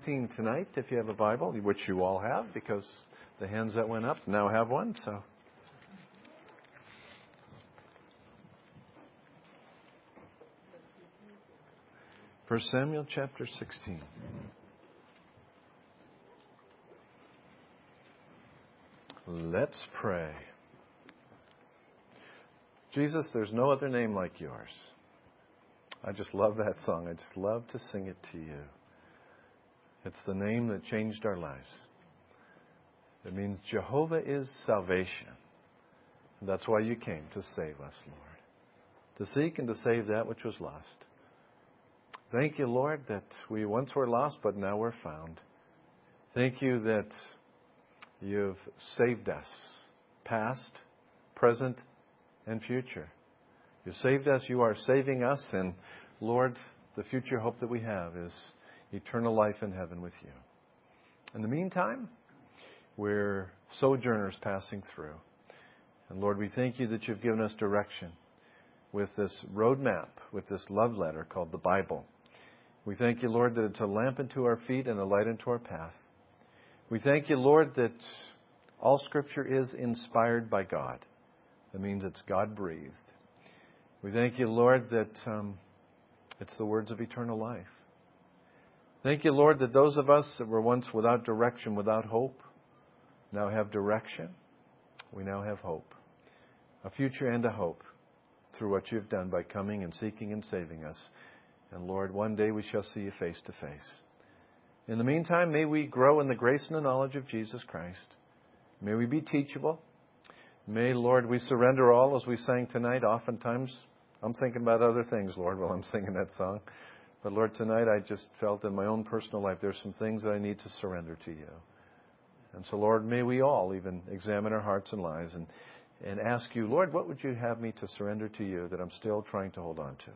Tonight, if you have a Bible, which you all have, because the hands that went up now have one. So, 1 Samuel chapter 16. Let's pray. Jesus, there's no other name like yours. I just love that song. I just love to sing it to you. It's the name that changed our lives. It means Jehovah is salvation. And that's why you came, to save us, Lord. To seek and to save that which was lost. Thank you, Lord, that we once were lost, but now we're found. Thank you that you've saved us, past, present, and future. You saved us, you are saving us, and Lord, the future hope that we have is eternal life in heaven with you. In the meantime, we're sojourners passing through. And Lord, we thank you that you've given us direction with this roadmap, with this love letter called the Bible. We thank you, Lord, that it's a lamp unto our feet and a light unto our path. We thank you, Lord, that all Scripture is inspired by God. That means it's God-breathed. We thank you, Lord, that it's the words of eternal life. Thank you, Lord, that those of us that were once without direction, without hope, now have direction. We now have hope. A future and a hope through what you've done by coming and seeking and saving us. And Lord, one day we shall see you face to face. In the meantime, may we grow in the grace and the knowledge of Jesus Christ. May we be teachable. May, Lord, we surrender all as we sang tonight. Oftentimes, I'm thinking about other things, Lord, while I'm singing that song. But Lord, tonight I just felt in my own personal life there's some things that I need to surrender to you. And so, Lord, may we all even examine our hearts and lives and ask you, Lord, what would you have me to surrender to you that I'm still trying to hold on to?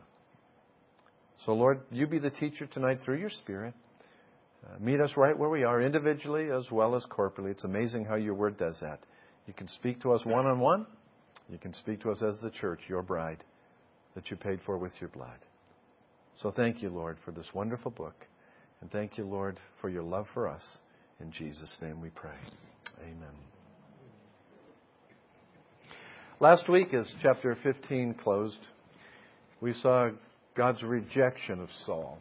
So, Lord, you be the teacher tonight through your Spirit. Meet us right where we are, individually as well as corporately. It's amazing how your word does that. You can speak to us one-on-one. You can speak to us as the church, your bride, that you paid for with your blood. So thank you, Lord, for this wonderful book. And thank you, Lord, for your love for us. In Jesus' name we pray. Amen. Last week, as chapter 15 closed, we saw God's rejection of Saul.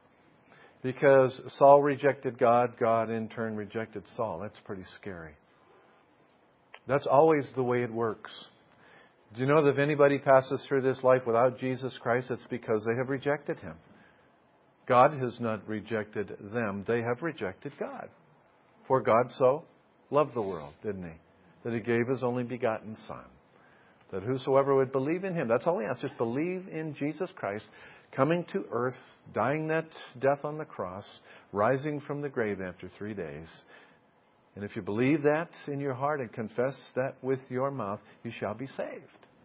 Because Saul rejected God, God in turn rejected Saul. That's pretty scary. That's always the way it works. Do you know that if anybody passes through this life without Jesus Christ, it's because they have rejected Him. God has not rejected them. They have rejected God. For God so loved the world, didn't He? That He gave His only begotten Son. That whosoever would believe in Him, that's all He asks, just believe in Jesus Christ, coming to earth, dying that death on the cross, rising from the grave after 3 days. And if you believe that in your heart and confess that with your mouth, you shall be saved.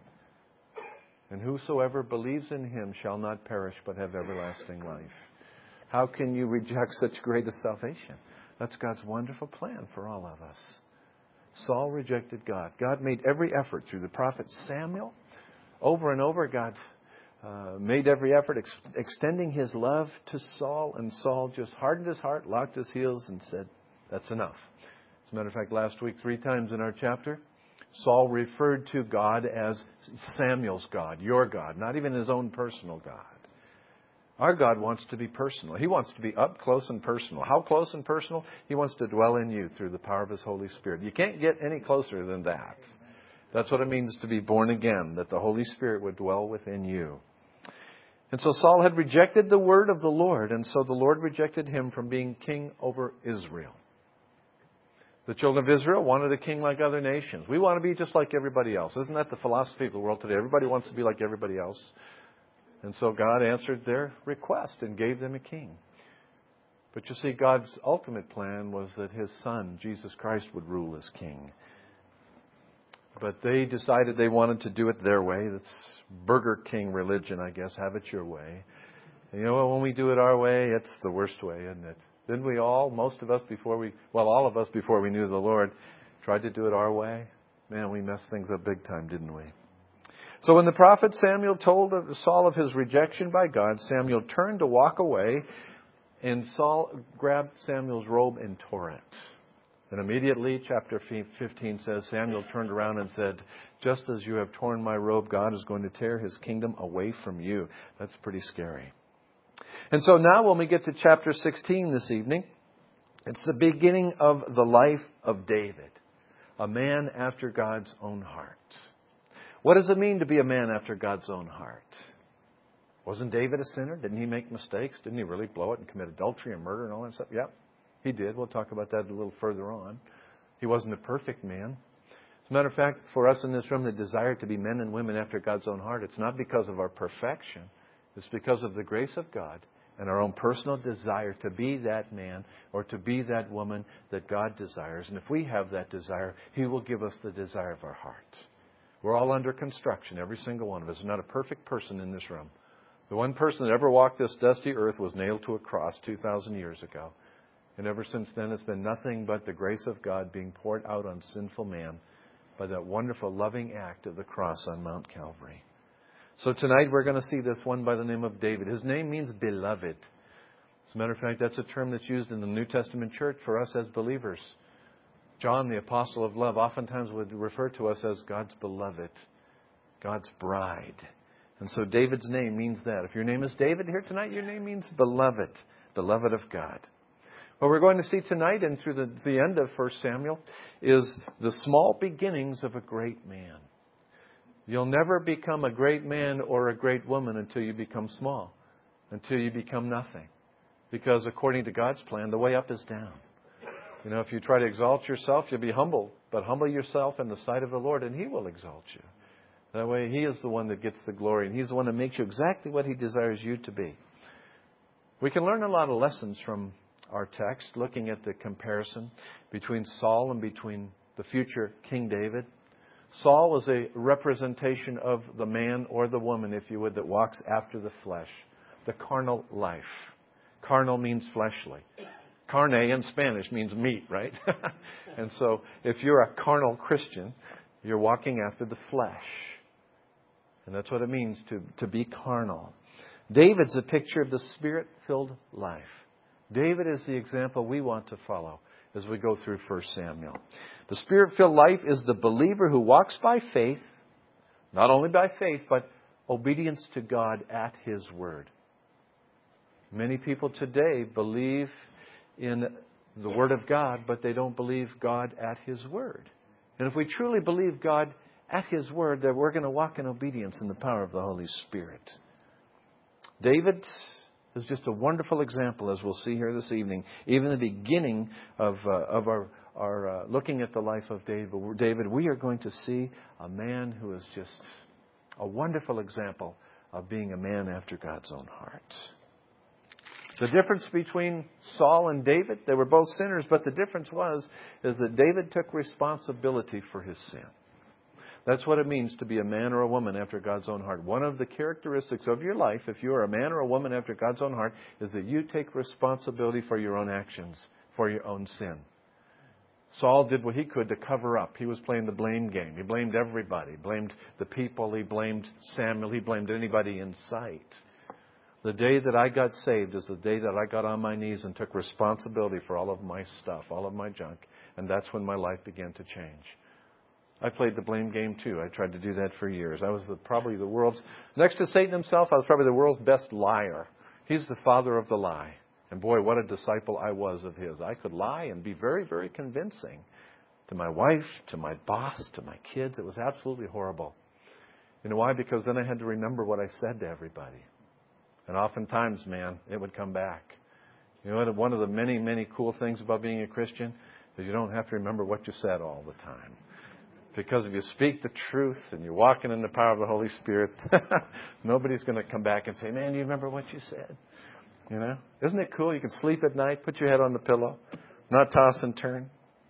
And whosoever believes in Him shall not perish but have everlasting life. How can you reject such great a salvation? That's God's wonderful plan for all of us. Saul rejected God. God made every effort through the prophet Samuel. Over and over, God made every effort extending His love to Saul. And Saul just hardened his heart, locked his heels, and said, that's enough. As a matter of fact, last week, 3 times in our chapter, Saul referred to God as Samuel's God, your God, not even his own personal God. Our God wants to be personal. He wants to be up close and personal. How close and personal? He wants to dwell in you through the power of His Holy Spirit. You can't get any closer than that. That's what it means to be born again, that the Holy Spirit would dwell within you. And so Saul had rejected the word of the Lord, and so the Lord rejected him from being king over Israel. The children of Israel wanted a king like other nations. We want to be just like everybody else. Isn't that the philosophy of the world today? Everybody wants to be like everybody else. And so God answered their request and gave them a king. But you see, God's ultimate plan was that His Son, Jesus Christ, would rule as king. But they decided they wanted to do it their way. That's Burger King religion, I guess. Have it your way. And you know what? When we do it our way, it's the worst way, isn't it? Didn't we all, most of us all of us before we knew the Lord, tried to do it our way? Man, we messed things up big time, didn't we? So when the prophet Samuel told Saul of his rejection by God, Samuel turned to walk away And Saul grabbed Samuel's robe and tore it. And immediately, chapter 15 says, Samuel turned around and said, just as you have torn my robe, God is going to tear his kingdom away from you. That's pretty scary. And so now when we get to chapter 16 this evening, it's the beginning of the life of David, a man after God's own heart. What does it mean to be a man after God's own heart? Wasn't David a sinner? Didn't he make mistakes? Didn't he really blow it and commit adultery and murder and all that stuff? Yep, he did. We'll talk about that a little further on. He wasn't a perfect man. As a matter of fact, for us in this room that desire to be men and women after God's own heart, it's not because of our perfection. It's because of the grace of God and our own personal desire to be that man or to be that woman that God desires. And if we have that desire, He will give us the desire of our heart. We're all under construction, every single one of us. There's not a perfect person in this room. The one person that ever walked this dusty earth was nailed to a cross 2,000 years ago. And ever since then, it's been nothing but the grace of God being poured out on sinful man by that wonderful loving act of the cross on Mount Calvary. So tonight we're going to see this one by the name of David. His name means beloved. As a matter of fact, that's a term that's used in the New Testament church for us as believers. John, the apostle of love, oftentimes would refer to us as God's beloved, God's bride. And so David's name means that. If your name is David here tonight, your name means beloved, beloved of God. What we're going to see tonight and through the end of 1 Samuel is the small beginnings of a great man. You'll never become a great man or a great woman until you become small, until you become nothing. Because according to God's plan, the way up is down. You know, if you try to exalt yourself, you'll be humbled. But humble yourself in the sight of the Lord, and He will exalt you. That way, He is the one that gets the glory, and He's the one that makes you exactly what He desires you to be. We can learn a lot of lessons from our text, looking at the comparison between Saul and between the future King David. Saul was a representation of the man or the woman, if you would, that walks after the flesh, the carnal life. Carnal means fleshly. Carne in Spanish means meat, right? And so if you're a carnal Christian, you're walking after the flesh. And that's what it means to be carnal. David's a picture of the Spirit-filled life. David is the example we want to follow as we go through 1 Samuel. The Spirit-filled life is the believer who walks by faith, not only by faith, but obedience to God at His Word. Many people today believe in the Word of God, but they don't believe God at His Word. And if we truly believe God at His Word, then we're going to walk in obedience in the power of the Holy Spirit. David is just a wonderful example, as we'll see here this evening. Even the beginning of our looking at the life of David, we are going to see a man who is just a wonderful example of being a man after God's own heart. The difference between Saul and David, they were both sinners, but the difference is that David took responsibility for his sin. That's what it means to be a man or a woman after God's own heart. One of the characteristics of your life, if you are a man or a woman after God's own heart, is that you take responsibility for your own actions, for your own sin. Saul did what he could to cover up. He was playing the blame game. He blamed everybody. He blamed the people. He blamed Samuel. He blamed anybody in sight. The day that I got saved is the day that I got on my knees and took responsibility for all of my stuff, all of my junk. And that's when my life began to change. I played the blame game too. I tried to do that for years. I was probably the world's, next to Satan himself, I was probably the world's best liar. He's the father of the lie. And boy, what a disciple I was of his. I could lie and be very, very convincing to my wife, to my boss, to my kids. It was absolutely horrible. You know why? Because then I had to remember what I said to everybody. And oftentimes, man, it would come back. You know, one of the many, many cool things about being a Christian is you don't have to remember what you said all the time. Because if you speak the truth and you're walking in the power of the Holy Spirit, nobody's going to come back and say, man, do you remember what you said? You know? Isn't it cool? You can sleep at night, put your head on the pillow, not toss and turn.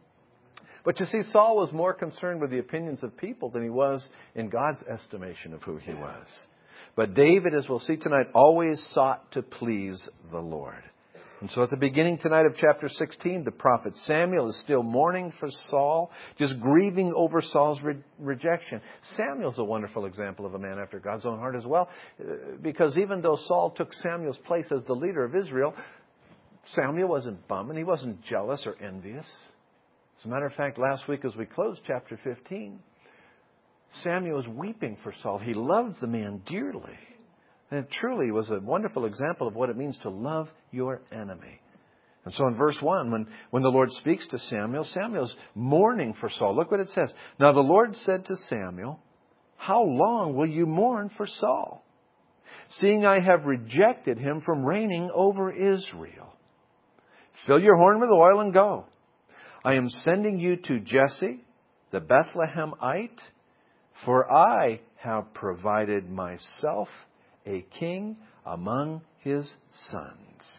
But you see, Saul was more concerned with the opinions of people than he was in God's estimation of who he was. But David, as we'll see tonight, always sought to please the Lord. And so at the beginning tonight of chapter 16, the prophet Samuel is still mourning for Saul, just grieving over Saul's rejection. Samuel's a wonderful example of a man after God's own heart as well, because even though Saul took Samuel's place as the leader of Israel, Samuel wasn't bumming. He wasn't jealous or envious. As a matter of fact, last week as we closed chapter 15, Samuel was weeping for Saul. He loves the man dearly. And it truly was a wonderful example of what it means to love your enemy. And so in verse 1, when the Lord speaks to Samuel, Samuel's mourning for Saul. Look what it says. Now the Lord said to Samuel, how long will you mourn for Saul, seeing I have rejected him from reigning over Israel? Fill your horn with oil and go. I am sending you to Jesse, the Bethlehemite, for I have provided myself a king among his sons.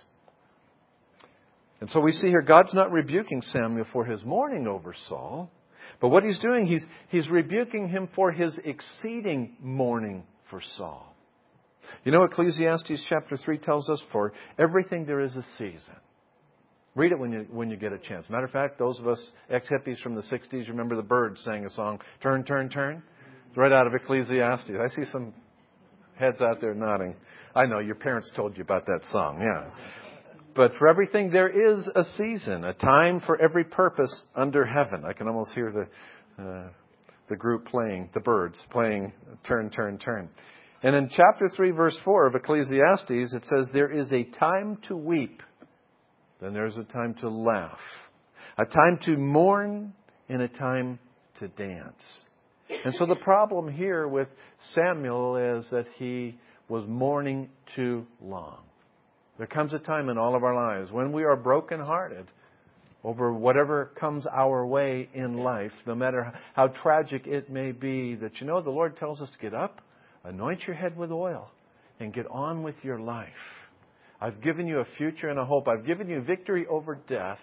And so we see here, God's not rebuking Samuel for his mourning over Saul. But what he's doing, he's rebuking him for his exceeding mourning for Saul. You know, Ecclesiastes chapter 3 tells us, for everything there is a season. Read it when you get a chance. Matter of fact, those of us ex-hippies from the 60s, remember the Byrds sang a song, Turn, Turn, Turn? It's right out of Ecclesiastes. I see some heads out there nodding. I know, your parents told you about that song, yeah. But for everything there is a season, a time for every purpose under heaven. I can almost hear the group playing, the Byrds playing Turn, Turn, Turn. And in chapter 3, verse 4 of Ecclesiastes, it says, there is a time to weep, then there's a time to laugh, a time to mourn, and a time to dance. And so the problem here with Samuel is that he was mourning too long. There comes a time in all of our lives when we are brokenhearted over whatever comes our way in life, no matter how tragic it may be, that the Lord tells us to get up, anoint your head with oil, and get on with your life. I've given you a future and a hope. I've given you victory over death.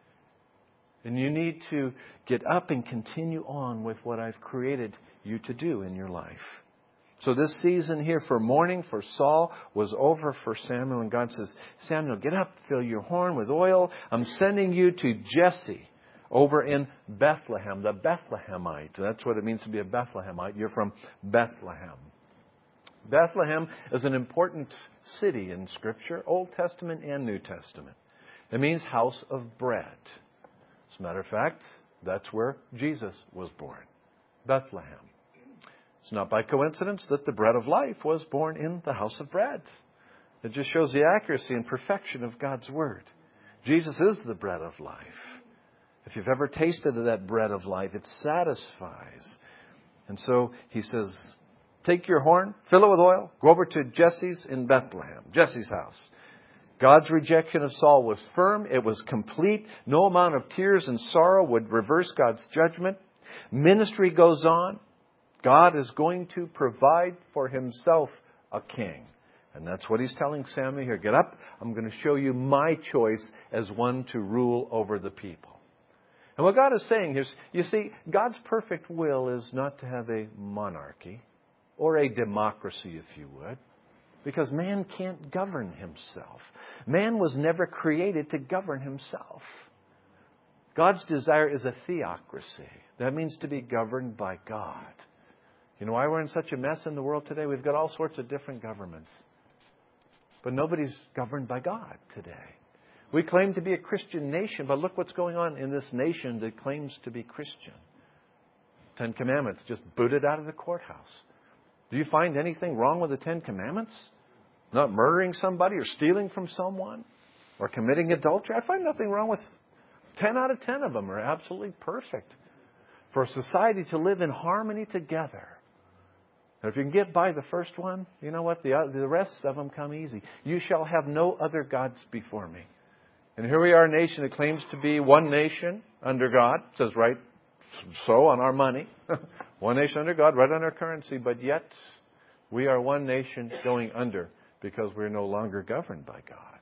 And you need to get up and continue on with what I've created you to do in your life. So this season here for mourning for Saul was over for Samuel. And God says, Samuel, get up, fill your horn with oil. I'm sending you to Jesse over in Bethlehem, the Bethlehemite. That's what it means to be a Bethlehemite. You're from Bethlehem. Bethlehem is an important city in Scripture, Old Testament and New Testament. It means house of bread. As a matter of fact, that's where Jesus was born, Bethlehem. It's not by coincidence that the bread of life was born in the house of bread. It just shows the accuracy and perfection of God's Word. Jesus is the bread of life. If you've ever tasted of that bread of life, it satisfies. And so he says, take your horn, fill it with oil, go over to Jesse's in Bethlehem, Jesse's house. God's rejection of Saul was firm. It was complete. No amount of tears and sorrow would reverse God's judgment. Ministry goes on. God is going to provide for himself a king. And that's what he's telling Samuel here. Get up. I'm going to show you my choice as one to rule over the people. And what God is saying is, you see, God's perfect will is not to have a monarchy or a democracy, if you would. Because man can't govern himself. Man was never created to govern himself. God's desire is a theocracy. That means to be governed by God. You know why we're in such a mess in the world today? We've got all sorts of different governments. But nobody's governed by God today. We claim to be a Christian nation, but look what's going on in this nation that claims to be Christian. 10 Commandments just booted out of the courthouse. Do you find anything wrong with the 10 Commandments? Not murdering somebody or stealing from someone or committing adultery? I find nothing wrong with 10 out of 10 of them are absolutely perfect for a society to live in harmony together. And if you can get by the first one, you know what? The rest of them come easy. You shall have no other gods before me. And here we are, a nation that claims to be one nation under God. It says right so on our money. One nation under God, right on our currency. But yet we are one nation going under because we're no longer governed by God.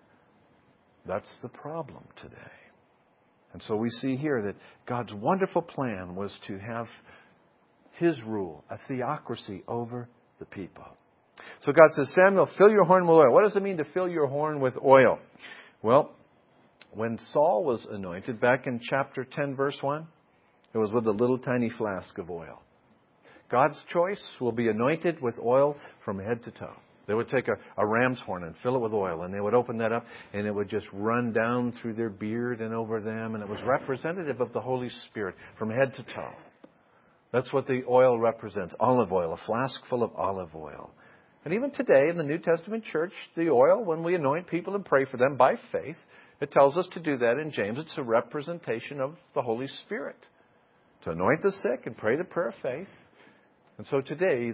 That's the problem today. And so we see here that God's wonderful plan was to have his rule, a theocracy over the people. So God says, Samuel, fill your horn with oil. What does it mean to fill your horn with oil? Well, when Saul was anointed, back in chapter 10, verse 1, it was with a little tiny flask of oil. God's choice will be anointed with oil from head to toe. They would take a ram's horn and fill it with oil, and they would open that up, and it would just run down through their beard and over them, and it was representative of the Holy Spirit from head to toe. That's what the oil represents, olive oil, a flask full of olive oil. And even today in the New Testament church, the oil, when we anoint people and pray for them by faith, it tells us to do that in James. It's a representation of the Holy Spirit. To anoint the sick and pray the prayer of faith. And so today,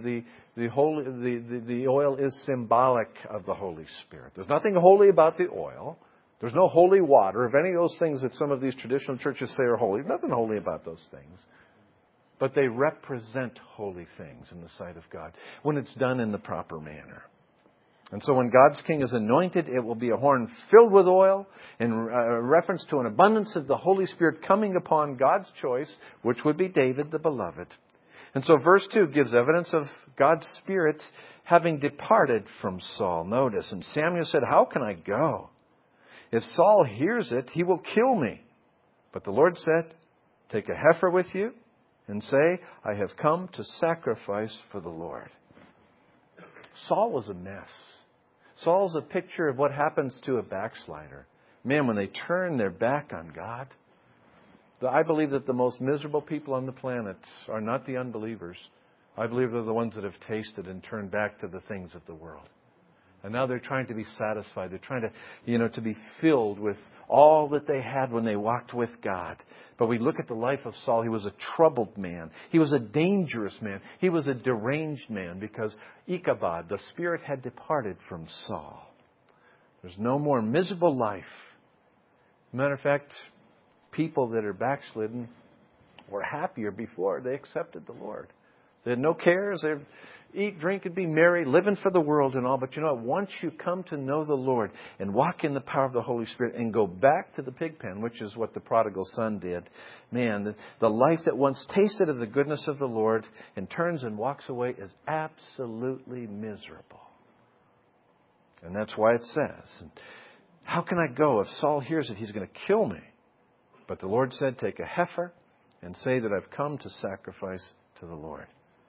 the oil is symbolic of the Holy Spirit. There's nothing holy about the oil. There's no holy water. If any of those things that some of these traditional churches say are holy, there's nothing holy about those things. But they represent holy things in the sight of God when it's done in the proper manner. And so when God's king is anointed, it will be a horn filled with oil in reference to an abundance of the Holy Spirit coming upon God's choice, which would be David the beloved. And so verse 2 gives evidence of God's Spirit having departed from Saul. Notice, and Samuel said, "How can I go? If Saul hears it, he will kill me." But the Lord said, "Take a heifer with you and say, 'I have come to sacrifice for the Lord.'" Saul was a mess. Saul's a picture of what happens to a backslider. Man, when they turn their back on God, I believe that the most miserable people on the planet are not the unbelievers. I believe they're the ones that have tasted and turned back to the things of the world. And now they're trying to be satisfied. They're trying to be filled with all that they had when they walked with God. But we look at the life of Saul. He was a troubled man. He was a dangerous man. He was a deranged man because Ichabod, the Spirit, had departed from Saul. There's no more miserable life. Matter of fact, people that are backslidden were happier before they accepted the Lord. They had no cares. They eat, drink, and be merry, living for the world and all. But you know what? Once you come to know the Lord and walk in the power of the Holy Spirit and go back to the pig pen, which is what the prodigal son did, man, the life that once tasted of the goodness of the Lord and turns and walks away is absolutely miserable. And that's why it says, "How can I go? If Saul hears it, he's going to kill me." But the Lord said, "Take a heifer and say that I've come to sacrifice to the Lord."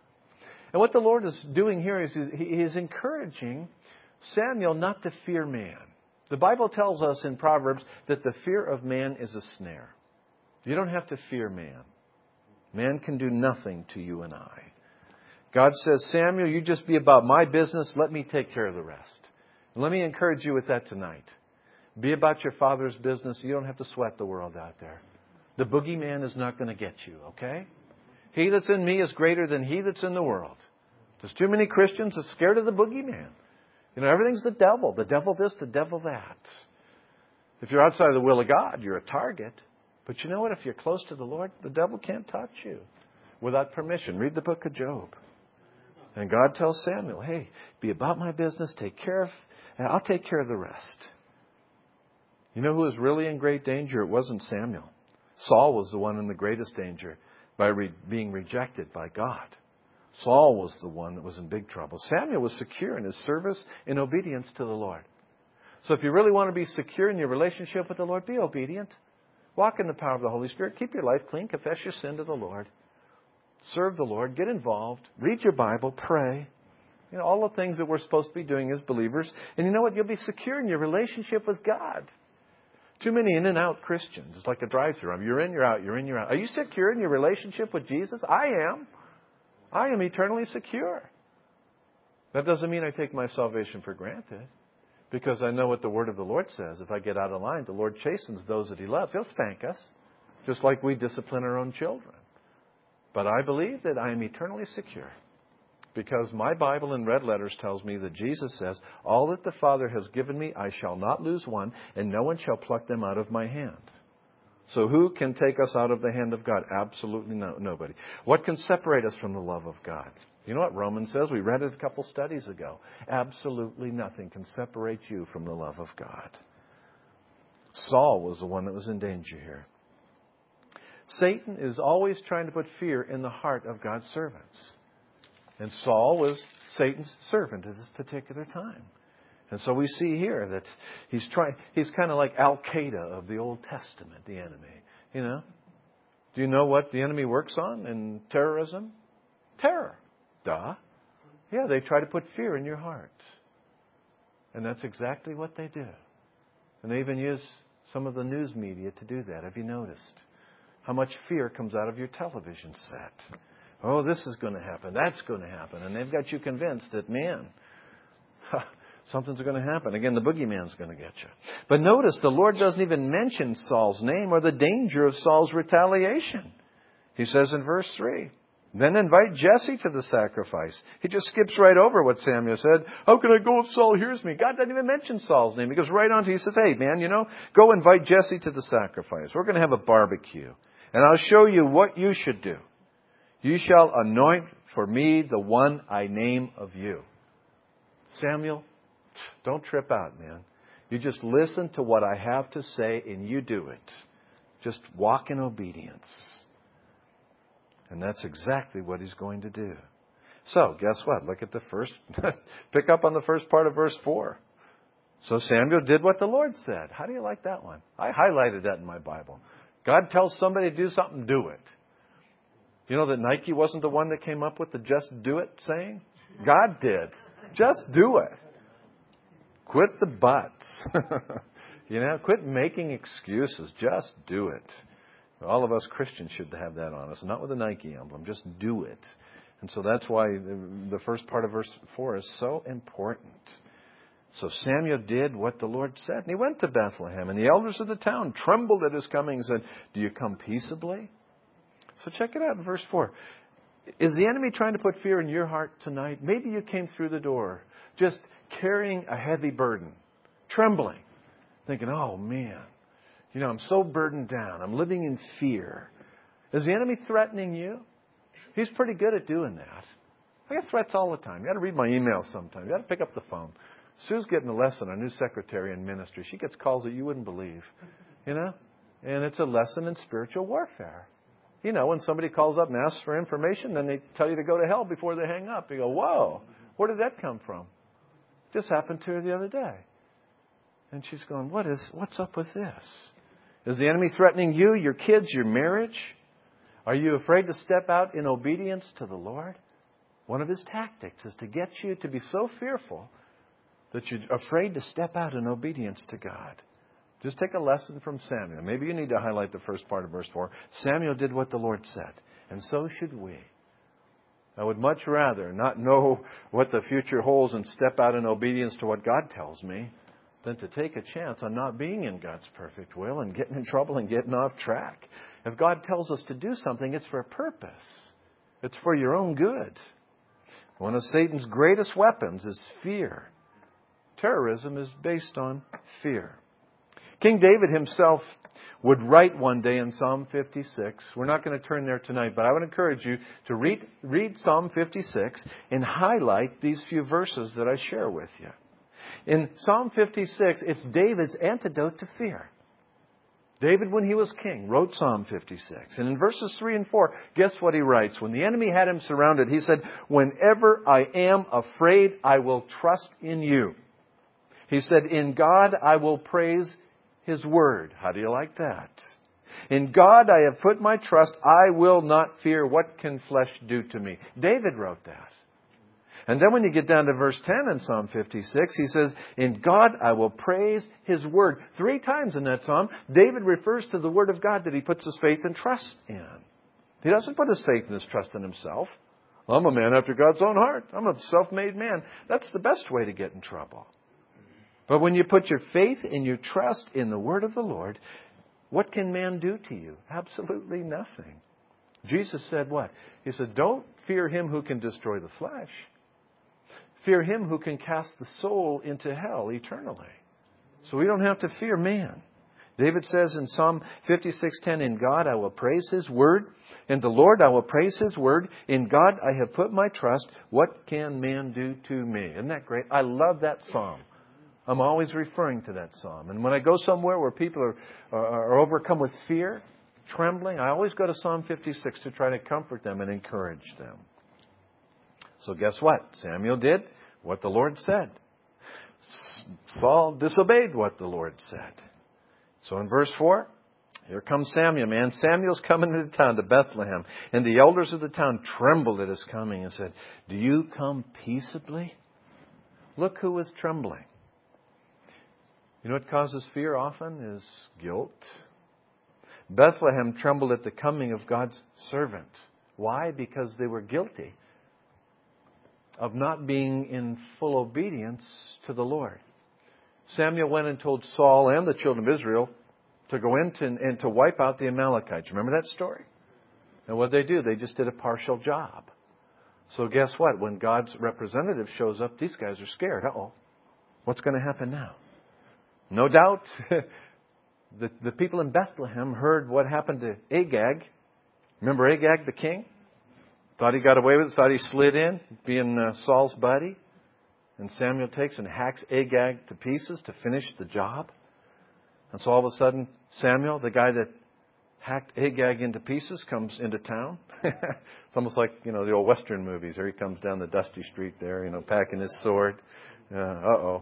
And what the Lord is doing here is He is encouraging Samuel not to fear man. The Bible tells us in Proverbs that the fear of man is a snare. You don't have to fear man. Man can do nothing to you and I. God says, "Samuel, you just be about my business. Let me take care of the rest." And let me encourage you with that tonight. Be about your Father's business. You don't have to sweat the world out there. The boogeyman is not going to get you, okay? He that's in me is greater than he that's in the world. There's too many Christians that are scared of the boogeyman. You know, everything's the devil. The devil this, the devil that. If you're outside of the will of God, you're a target. But you know what? If you're close to the Lord, the devil can't touch you without permission. Read the book of Job. And God tells Samuel, "Hey, be about my business. Take care of, and I'll take care of the rest." You know who was really in great danger? It wasn't Samuel. Saul was the one in the greatest danger by being rejected by God. Saul was the one that was in big trouble. Samuel was secure in his service in obedience to the Lord. So if you really want to be secure in your relationship with the Lord, be obedient. Walk in the power of the Holy Spirit. Keep your life clean. Confess your sin to the Lord. Serve the Lord. Get involved. Read your Bible. Pray. You know, all the things that we're supposed to be doing as believers. And you know what? You'll be secure in your relationship with God. Too many in and out Christians. It's like a drive-thru. You're in, you're out, you're in, you're out. Are you secure in your relationship with Jesus? I am. I am eternally secure. That doesn't mean I take my salvation for granted. Because I know what the word of the Lord says. If I get out of line, the Lord chastens those that He loves. He'll spank us. Just like we discipline our own children. But I believe that I am eternally secure. Because my Bible in red letters tells me that Jesus says, "All that the Father has given me, I shall not lose one, and no one shall pluck them out of my hand." So who can take us out of the hand of God? Absolutely nobody. What can separate us from the love of God? You know what Romans says? We read it a couple studies ago. Absolutely nothing can separate you from the love of God. Saul was the one that was in danger here. Satan is always trying to put fear in the heart of God's servants. And Saul was Satan's servant at this particular time. And so we see here that he's kind of like Al-Qaeda of the Old Testament, the enemy. You know? Do you know what the enemy works on in terrorism? Terror. Duh. Yeah, they try to put fear in your heart. And that's exactly what they do. And they even use some of the news media to do that. Have you noticed how much fear comes out of your television set? Oh, this is going to happen. That's going to happen. And they've got you convinced that, man, something's going to happen. Again, the boogeyman's going to get you. But notice the Lord doesn't even mention Saul's name or the danger of Saul's retaliation. He says in verse 3, then invite Jesse to the sacrifice. He just skips right over what Samuel said. How can I go if Saul hears me? God doesn't even mention Saul's name. He goes right on to, he says, hey, man, go invite Jesse to the sacrifice. We're going to have a barbecue. And I'll show you what you should do. You shall anoint for me the one I name of you. Samuel, don't trip out, man. You just listen to what I have to say and you do it. Just walk in obedience. And that's exactly what he's going to do. So, guess what? Look at the first, pick up on the first part of verse 4. So Samuel did what the Lord said. How do you like that one? I highlighted that in my Bible. God tells somebody to do something, do it. You know that Nike wasn't the one that came up with the just do it saying? God did. Just do it. Quit the buts. Quit making excuses. Just do it. All of us Christians should have that on us, not with a Nike emblem. Just do it. And so that's why the first part of verse 4 is so important. So Samuel did what the Lord said. And he went to Bethlehem. And the elders of the town trembled at his coming and said, do you come peaceably? So check it out in verse 4. Is the enemy trying to put fear in your heart tonight? Maybe you came through the door just carrying a heavy burden, trembling, thinking, oh man, I'm so burdened down. I'm living in fear. Is the enemy threatening you? He's pretty good at doing that. I get threats all the time. You got to read my emails sometimes. You got to pick up the phone. Sue's getting a lesson, our new secretary in ministry. She gets calls that you wouldn't believe, And it's a lesson in spiritual warfare. When somebody calls up and asks for information, then they tell you to go to hell before they hang up. You go, whoa, where did that come from? Just happened to her the other day. And she's going, what's up with this? Is the enemy threatening you, your kids, your marriage? Are you afraid to step out in obedience to the Lord? One of his tactics is to get you to be so fearful that you're afraid to step out in obedience to God. Just take a lesson from Samuel. Maybe you need to highlight the first part of verse 4. Samuel did what the Lord said, and so should we. I would much rather not know what the future holds and step out in obedience to what God tells me than to take a chance on not being in God's perfect will and getting in trouble and getting off track. If God tells us to do something, it's for a purpose. It's for your own good. One of Satan's greatest weapons is fear. Terrorism is based on fear. King David himself would write one day in Psalm 56. We're not going to turn there tonight, but I would encourage you to read Psalm 56 and highlight these few verses that I share with you. In Psalm 56, it's David's antidote to fear. David, when he was king, wrote Psalm 56. And in verses 3 and 4, guess what he writes? When the enemy had him surrounded, he said, whenever I am afraid, I will trust in you. He said, in God I will praise His word. How do you like that? In God I have put my trust. I will not fear. What can flesh do to me? David wrote that. And then when you get down to verse 10 in Psalm 56, he says, in God I will praise His word. 3 times in that psalm, David refers to the word of God that he puts his faith and trust in. He doesn't put his faith and his trust in himself. I'm a man after God's own heart. I'm a self-made man. That's the best way to get in trouble. But when you put your faith and your trust in the word of the Lord, what can man do to you? Absolutely nothing. Jesus said what? He said, don't fear him who can destroy the flesh. Fear him who can cast the soul into hell eternally. So we don't have to fear man. David says in Psalm 56:10, in God I will praise His word. In the Lord I will praise His word. In God I have put my trust. What can man do to me? Isn't that great? I love that psalm. I'm always referring to that psalm. And when I go somewhere where people are overcome with fear, trembling, I always go to Psalm 56 to try to comfort them and encourage them. So guess what? Samuel did what the Lord said. Saul disobeyed what the Lord said. So in verse 4, here comes Samuel, man. Samuel's coming to the town, to Bethlehem. And the elders of the town trembled at his coming and said, do you come peaceably? Look who was trembling. You know what causes fear often is guilt. Bethlehem trembled at the coming of God's servant. Why? Because they were guilty of not being in full obedience to the Lord. Samuel went and told Saul and the children of Israel to go in and to wipe out the Amalekites. Remember that story? And what did they do? They just did a partial job. So guess what? When God's representative shows up, these guys are scared. Uh-oh. What's going to happen now? No doubt the people in Bethlehem heard what happened to Agag. Remember Agag, the king? Thought he got away with it. Thought he slid in, being Saul's buddy. And Samuel takes and hacks Agag to pieces to finish the job. And so all of a sudden, Samuel, the guy that hacked Agag into pieces, comes into town. It's almost like, the old Western movies. Here he comes down the dusty street there, packing his sword. Uh-oh.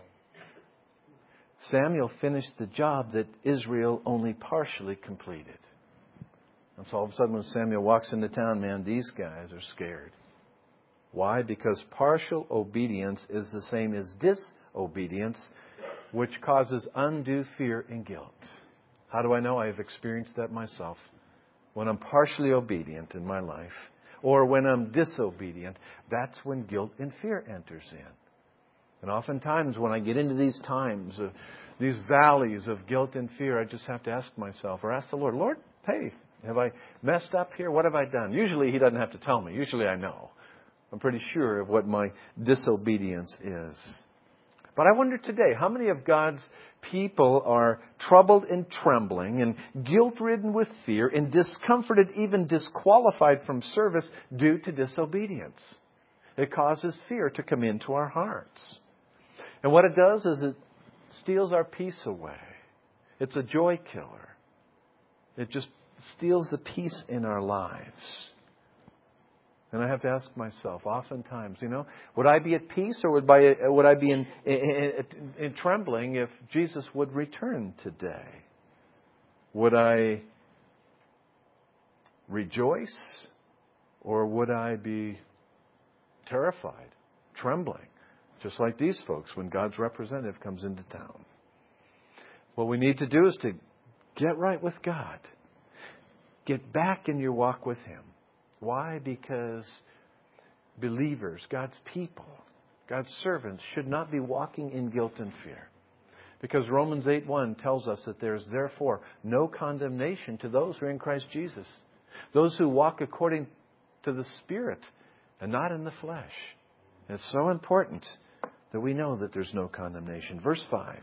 Samuel finished the job that Israel only partially completed. And so all of a sudden when Samuel walks into town, man, these guys are scared. Why? Because partial obedience is the same as disobedience, which causes undue fear and guilt. How do I know? I have experienced that myself. When I'm partially obedient in my life, or when I'm disobedient, that's when guilt and fear enters in. And oftentimes when I get into these times, these valleys of guilt and fear, I just have to ask myself, or ask the Lord, Lord, hey, have I messed up here? What have I done? Usually He doesn't have to tell me. Usually I know. I'm pretty sure of what my disobedience is. But I wonder today, how many of God's people are troubled and trembling and guilt-ridden with fear and discomforted, even disqualified from service due to disobedience? It causes fear to come into our hearts. And what it does is it steals our peace away. It's a joy killer. It just steals the peace in our lives. And I have to ask myself, oftentimes, would I be at peace or would I be in trembling if Jesus would return today? Would I rejoice or would I be terrified, trembling, just like these folks when God's representative comes into town? What we need to do is to get right with God. Get back in your walk with Him. Why? Because believers, God's people, God's servants should not be walking in guilt and fear. Because Romans 8:1 tells us that there is therefore no condemnation to those who are in Christ Jesus. Those who walk according to the Spirit and not in the flesh. And it's so important that we know that there's no condemnation. Verse 5.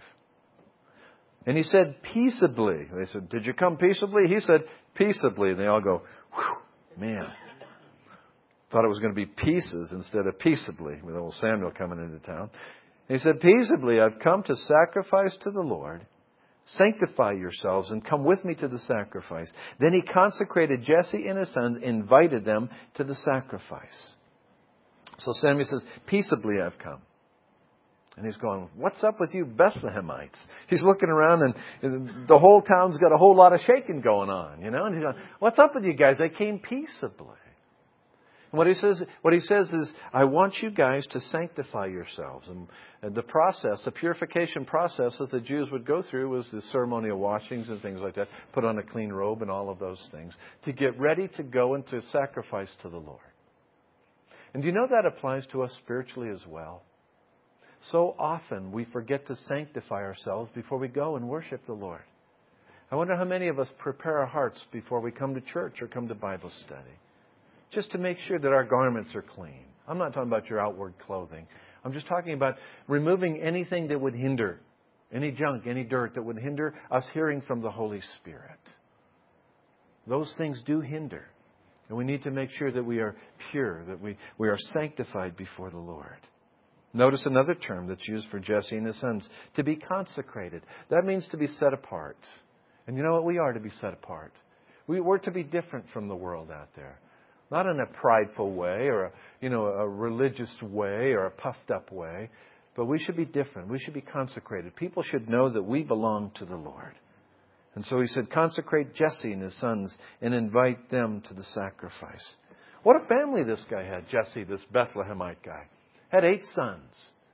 And He said, peaceably. They said, did you come peaceably? He said, peaceably. And they all go, whew, man. Thought it was going to be pieces instead of peaceably with old Samuel coming into town. And He said, peaceably, I've come to sacrifice to the Lord. Sanctify yourselves and come with me to the sacrifice. Then He consecrated Jesse and his sons, invited them to the sacrifice. So Samuel says, peaceably I've come. And he's going, what's up with you Bethlehemites? He's looking around and the whole town's got a whole lot of shaking going on, And he's going, what's up with you guys? I came peaceably. And what he says is, I want you guys to sanctify yourselves. And the process, the purification process that the Jews would go through was the ceremonial washings and things like that. Put on a clean robe and all of those things. To get ready to go and to sacrifice to the Lord. And do you know that applies to us spiritually as well? So often we forget to sanctify ourselves before we go and worship the Lord. I wonder how many of us prepare our hearts before we come to church or come to Bible study. Just to make sure that our garments are clean. I'm not talking about your outward clothing. I'm just talking about removing anything that would hinder, any junk, any dirt that would hinder us hearing from the Holy Spirit. Those things do hinder. And we need to make sure that we are pure, that we are sanctified before the Lord. Notice another term that's used for Jesse and his sons, to be consecrated. That means to be set apart. And you know what? We are to be set apart. We're to be different from the world out there. Not in a prideful way or a religious way or a puffed up way. But we should be different. We should be consecrated. People should know that we belong to the Lord. And so He said, consecrate Jesse and his sons and invite them to the sacrifice. What a family this guy had, Jesse, this Bethlehemite guy. Had 8 sons.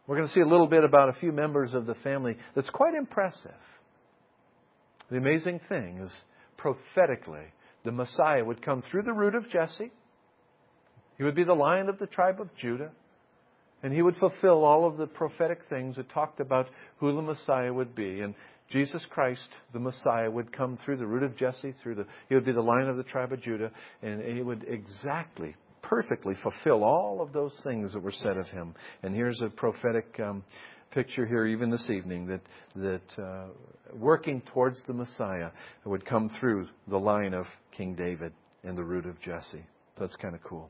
We're going to see a little bit about a few members of the family that's quite impressive. The amazing thing is, prophetically, the Messiah would come through the root of Jesse. He would be the Lion of the tribe of Judah. And He would fulfill all of the prophetic things that talked about who the Messiah would be. And Jesus Christ, the Messiah, would come through the root of Jesse. He would be the Lion of the tribe of Judah. And He would exactly, perfectly fulfill all of those things that were said of Him. And here's a prophetic picture here even this evening that working towards the Messiah would come through the line of King David and the root of Jesse. That's kind of cool.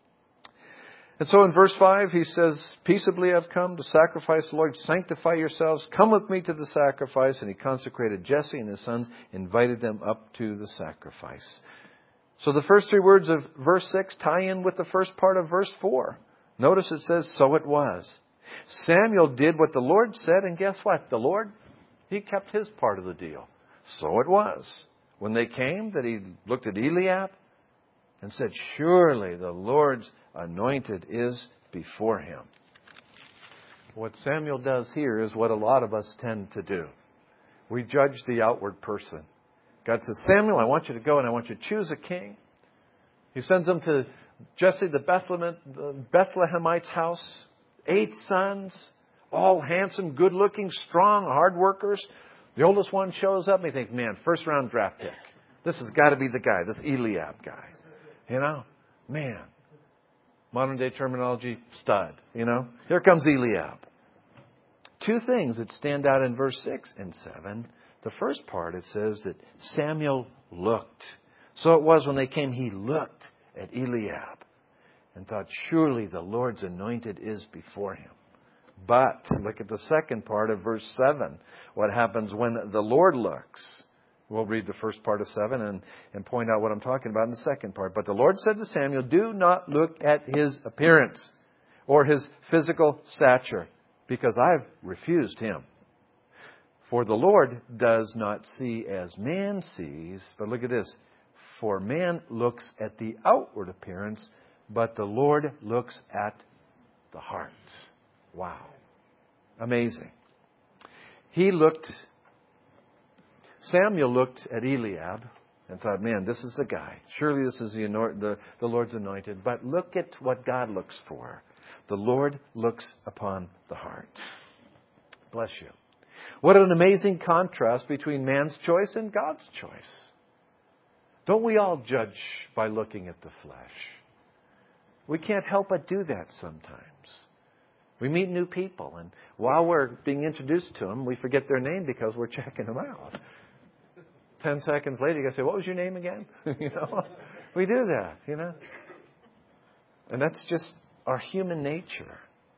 And so in verse 5 he says, "Peaceably I've come to sacrifice the Lord. Sanctify yourselves. Come with me to the sacrifice." And He consecrated Jesse and his sons, invited them up to the sacrifice. So the first three words of verse 6 tie in with the first part of verse 4. Notice it says, "So it was." Samuel did what the Lord said, and guess what? The Lord, He kept His part of the deal. So it was. When they came, that He looked at Eliab and said, "Surely the Lord's anointed is before him." What Samuel does here is what a lot of us tend to do. We judge the outward person. God says, "Samuel, I want you to go and I want you to choose a king." He sends them to Jesse the Bethlehemite's house. 8 sons, all handsome, good-looking, strong, hard workers. The oldest one shows up and he thinks, man, first-round draft pick. This has got to be the guy, this Eliab guy. You know, man. Modern day terminology, stud. You know, here comes Eliab. 2 things that stand out in verse 6 and 7. The first part, it says that Samuel looked. So it was when they came, he looked at Eliab and thought, "Surely the Lord's anointed is before him." But look at the second part of verse 7. What happens when the Lord looks? We'll read the first part of 7 and point out what I'm talking about in the second part. "But the Lord said to Samuel, do not look at his appearance or his physical stature, because I've refused him. For the Lord does not see as man sees." But look at this. "For man looks at the outward appearance, but the Lord looks at the heart." Wow. Amazing. Samuel looked at Eliab and thought, man, this is the guy. Surely this is the Lord's anointed. But look at what God looks for. The Lord looks upon the heart. Bless you. What an amazing contrast between man's choice and God's choice. Don't we all judge by looking at the flesh? We can't help but do that sometimes. We meet new people, and while we're being introduced to them, we forget their name because we're checking them out. 10 seconds later, you got to say, "What was your name again?" You know, we do that, you know. And that's just our human nature.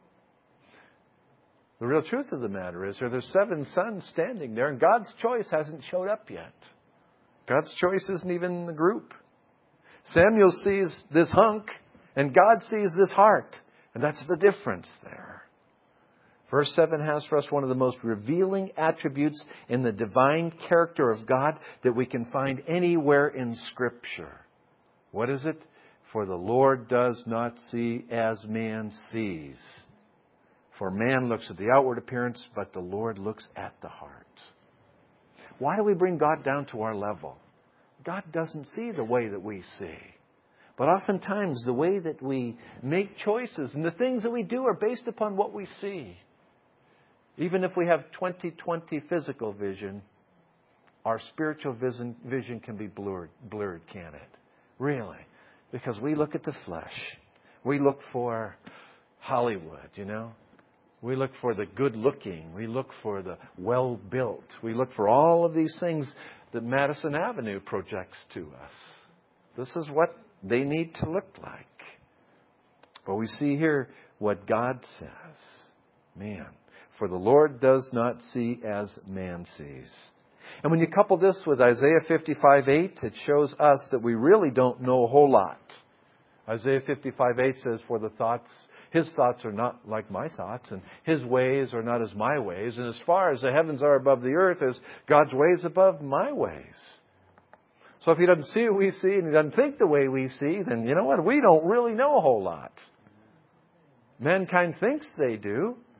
The real truth of the matter is, there's 7 sons standing there, and God's choice hasn't showed up yet. God's choice isn't even in the group. Samuel sees this hunk, and God sees this heart. And that's the difference there. Verse 7 has for us one of the most revealing attributes in the divine character of God that we can find anywhere in Scripture. What is it? "For the Lord does not see as man sees. For man looks at the outward appearance, but the Lord looks at the heart." Why do we bring God down to our level? God doesn't see the way that we see. But oftentimes the way that we make choices and the things that we do are based upon what we see. Even if we have 20/20 physical vision, our spiritual vision can be blurred, can it? Really? Because we look at the flesh. We look for Hollywood, you know. We look for the good-looking. We look for the well-built. We look for all of these things that Madison Avenue projects to us. This is what they need to look like. But we see here what God says. Man, "For the Lord does not see as man sees." And when you couple this with Isaiah 55:8, it shows us that we really don't know a whole lot. Isaiah 55:8 says, "For His thoughts are not like my thoughts, and His ways are not as my ways. And as far as the heavens are above the earth, as God's ways above my ways." So if He doesn't see what we see and He doesn't think the way we see, then you know what? We don't really know a whole lot. Mankind thinks they do.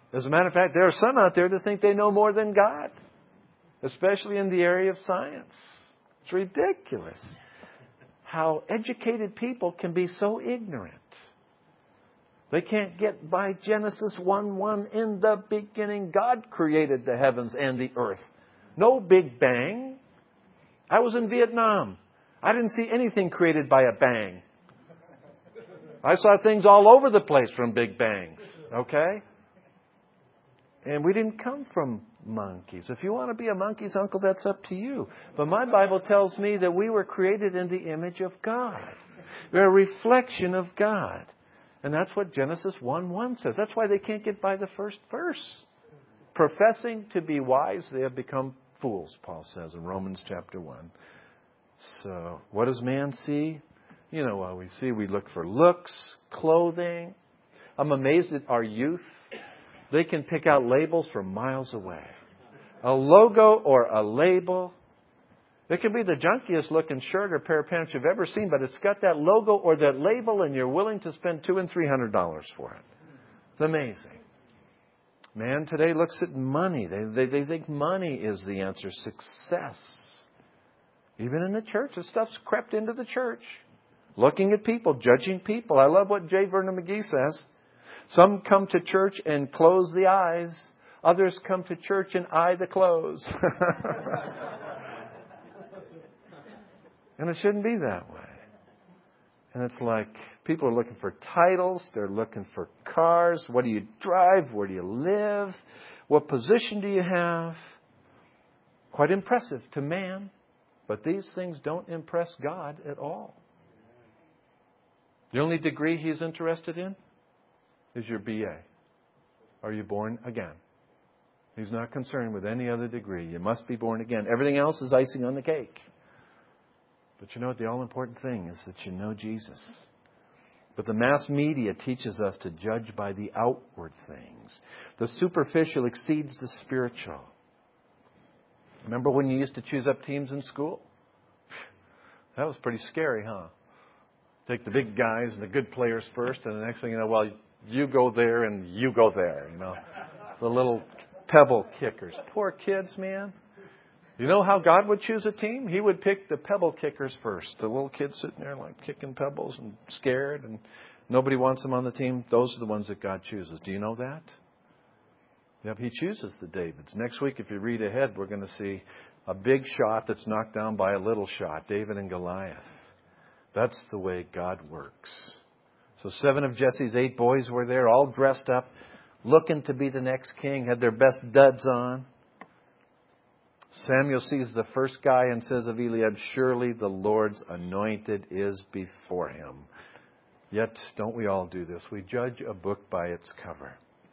As a matter of fact, there are some out there that think they know more than God, especially in the area of science. It's ridiculous how educated people can be so ignorant. They can't get by Genesis 1:1. In the beginning, God created the heavens and the earth. No Big Bang. I was in Vietnam. I didn't see anything created by a bang. I saw things all over the place from Big Bangs. Okay? And we didn't come from monkeys. If you want to be a monkey's uncle, that's up to you. But my Bible tells me that we were created in the image of God. We're a reflection of God. And that's what Genesis 1:1 says. That's why they can't get by the first verse. Professing to be wise, they have become fools, Paul says in Romans chapter 1. So, what does man see? You know what we see. We look for looks, clothing. I'm amazed at our youth. They can pick out labels from miles away. A logo or a label. It can be the junkiest looking shirt or pair of pants you've ever seen, but it's got that logo or that label, and you're willing to spend $200 and $300 for it. It's amazing. Man today looks at money. They think money is the answer. Success. Even in the church, this stuff's crept into the church. Looking at people, judging people. I love what J. Vernon McGee says. Some come to church and close the eyes. Others come to church and eye the clothes. And it shouldn't be that way. And it's like people are looking for titles. They're looking for cars. What do you drive? Where do you live? What position do you have? Quite impressive to man. But these things don't impress God at all. The only degree He's interested in is your BA. Are you born again? He's not concerned with any other degree. You must be born again. Everything else is icing on the cake. But you know what? The all-important thing is that you know Jesus. But the mass media teaches us to judge by the outward things. The superficial exceeds the spiritual. Remember when you used to choose up teams in school? That was pretty scary, huh? Take the big guys and the good players first, and the next thing you know, well, you go there and you go there, you know. The little pebble kickers. Poor kids, man. You know how God would choose a team? He would pick the pebble kickers first. The little kids sitting there like kicking pebbles and scared, and nobody wants them on the team. Those are the ones that God chooses. Do you know that? Yep, He chooses the Davids. Next week, if you read ahead, we're going to see a big shot that's knocked down by a little shot, David and Goliath. That's the way God works. So 7 of Jesse's 8 boys were there, all dressed up, looking to be the next king, had their best duds on. Samuel sees the first guy and says of Eliab, surely the Lord's anointed is before him. Yet, don't we all do this? We judge a book by its cover.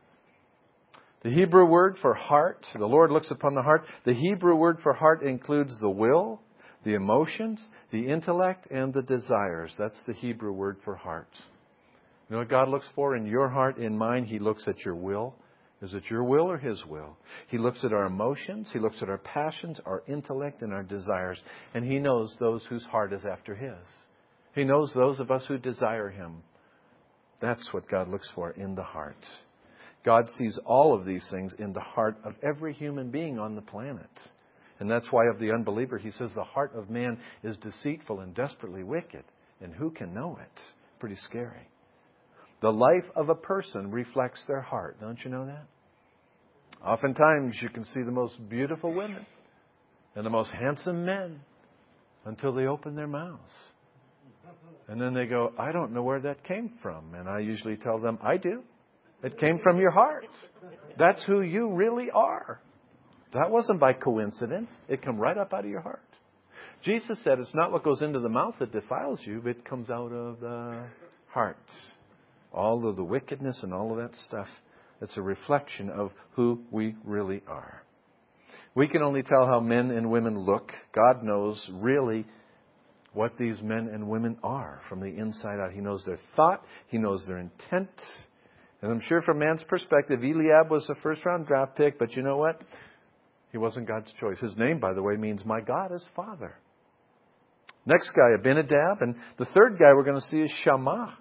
The Hebrew word for heart, the Lord looks upon the heart. The Hebrew word for heart includes the will, the emotions, the intellect, and the desires. That's the Hebrew word for heart. You know what God looks for in your heart, in mine? He looks at your will. Is it your will or His will? He looks at our emotions. He looks at our passions, our intellect, and our desires. And He knows those whose heart is after His. He knows those of us who desire Him. That's what God looks for in the heart. God sees all of these things in the heart of every human being on the planet. And that's why of the unbeliever, He says the heart of man is deceitful and desperately wicked. And who can know it? Pretty scary. The life of a person reflects their heart. Don't you know that? Oftentimes you can see the most beautiful women and the most handsome men until they open their mouths. And then they go, I don't know where that came from. And I usually tell them, I do. It came from your heart. That's who you really are. That wasn't by coincidence. It came right up out of your heart. Jesus said it's not what goes into the mouth that defiles you, but it comes out of the heart. All of the wickedness and all of that stuff, it's a reflection of who we really are. We can only tell how men and women look. God knows really what these men and women are from the inside out. He knows their thought. He knows their intent. And I'm sure from man's perspective, Eliab was a first-round draft pick, but you know what? He wasn't God's choice. His name, by the way, means my God is Father. Next guy, Abinadab. And the third guy we're going to see is Shammah.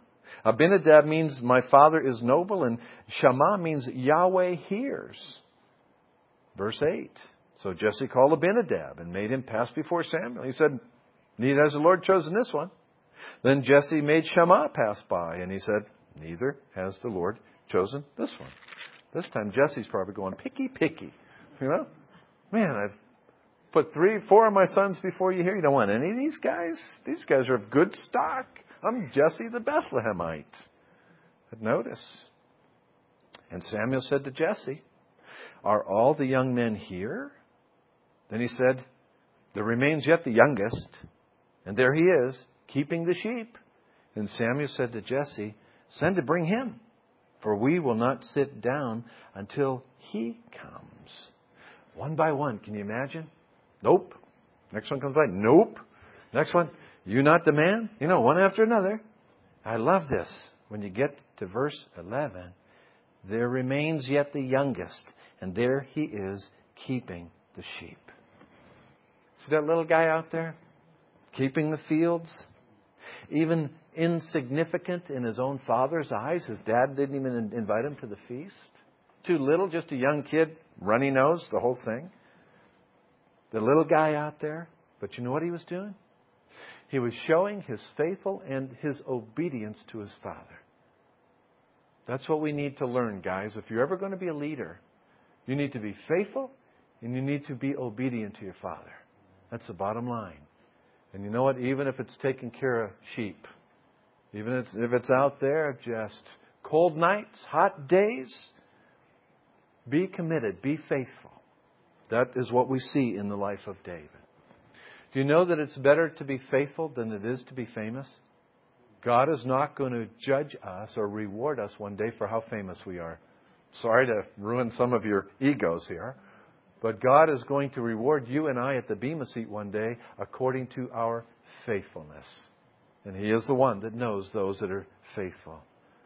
Abinadab means my father is noble, and Shammah means Yahweh hears. Verse 8. So Jesse called Abinadab and made him pass before Samuel. He said, neither has the Lord chosen this one. Then Jesse made Shammah pass by, and he said, neither has the Lord chosen this one. This time Jesse's probably going, picky, picky. You know? Man, I've put 3, 4 of my sons before you here. You don't want any of these guys? These guys are of good stock. I'm Jesse the Bethlehemite. But notice. And Samuel said to Jesse, are all the young men here? Then he said, there remains yet the youngest, and there he is, keeping the sheep. And Samuel said to Jesse, send to bring him, for we will not sit down until he comes. One by one, can you imagine? Nope. Next one comes by. Nope. Next one. You not the man? You know, one after another. I love this. When you get to verse 11, there remains yet the youngest, and there he is keeping the sheep. See that little guy out there? Keeping the fields? Even insignificant in his own father's eyes. His dad didn't even invite him to the feast. Too little, just a young kid, runny nose, the whole thing. The little guy out there. But you know what he was doing? He was showing his faithful and his obedience to his father. That's what we need to learn, guys. If you're ever going to be a leader, you need to be faithful and you need to be obedient to your father. That's the bottom line. And you know what? Even if it's taking care of sheep, even if it's out there just cold nights, hot days, be committed, be faithful. That is what we see in the life of David. Do you know that it's better to be faithful than it is to be famous? God is not going to judge us or reward us one day for how famous we are. Sorry to ruin some of your egos here. But God is going to reward you and I at the Bema seat one day according to our faithfulness. And He is the one that knows those that are faithful.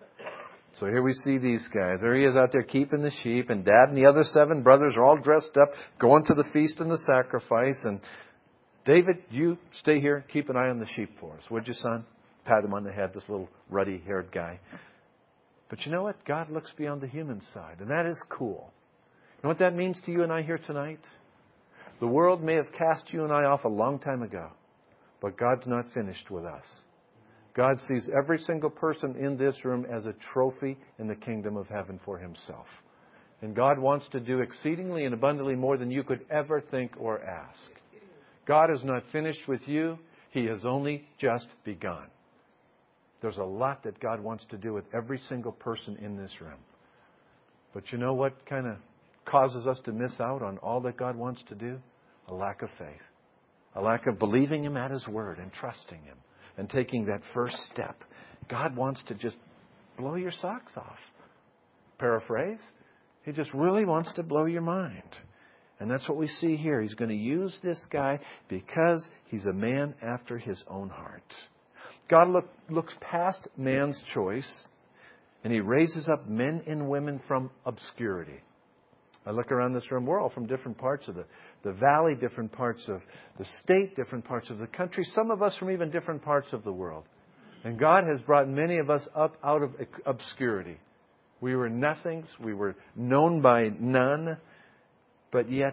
So here we see these guys. There he is out there keeping the sheep. And Dad and the other 7 brothers are all dressed up, going to the feast and the sacrifice. And David, you stay here, keep an eye on the sheep for us. Would you, son? Pat him on the head, this little ruddy-haired guy. But you know what? God looks beyond the human side. And that is cool. You know what that means to you and I here tonight? The world may have cast you and I off a long time ago. But God's not finished with us. God sees every single person in this room as a trophy in the kingdom of heaven for Himself. And God wants to do exceedingly and abundantly more than you could ever think or ask. God is not finished with you. He has only just begun. There's a lot that God wants to do with every single person in this room. But you know what kind of causes us to miss out on all that God wants to do? A lack of faith. A lack of believing Him at His word and trusting Him. And taking that first step. God wants to just blow your socks off. Paraphrase. He just really wants to blow your mind. And that's what we see here. He's going to use this guy because he's a man after His own heart. God looks past man's choice and He raises up men and women from obscurity. I look around this room. We're all from different parts of the valley, different parts of the state, different parts of the country. Some of us from even different parts of the world. And God has brought many of us up out of obscurity. We were nothings. We were known by none. But yet,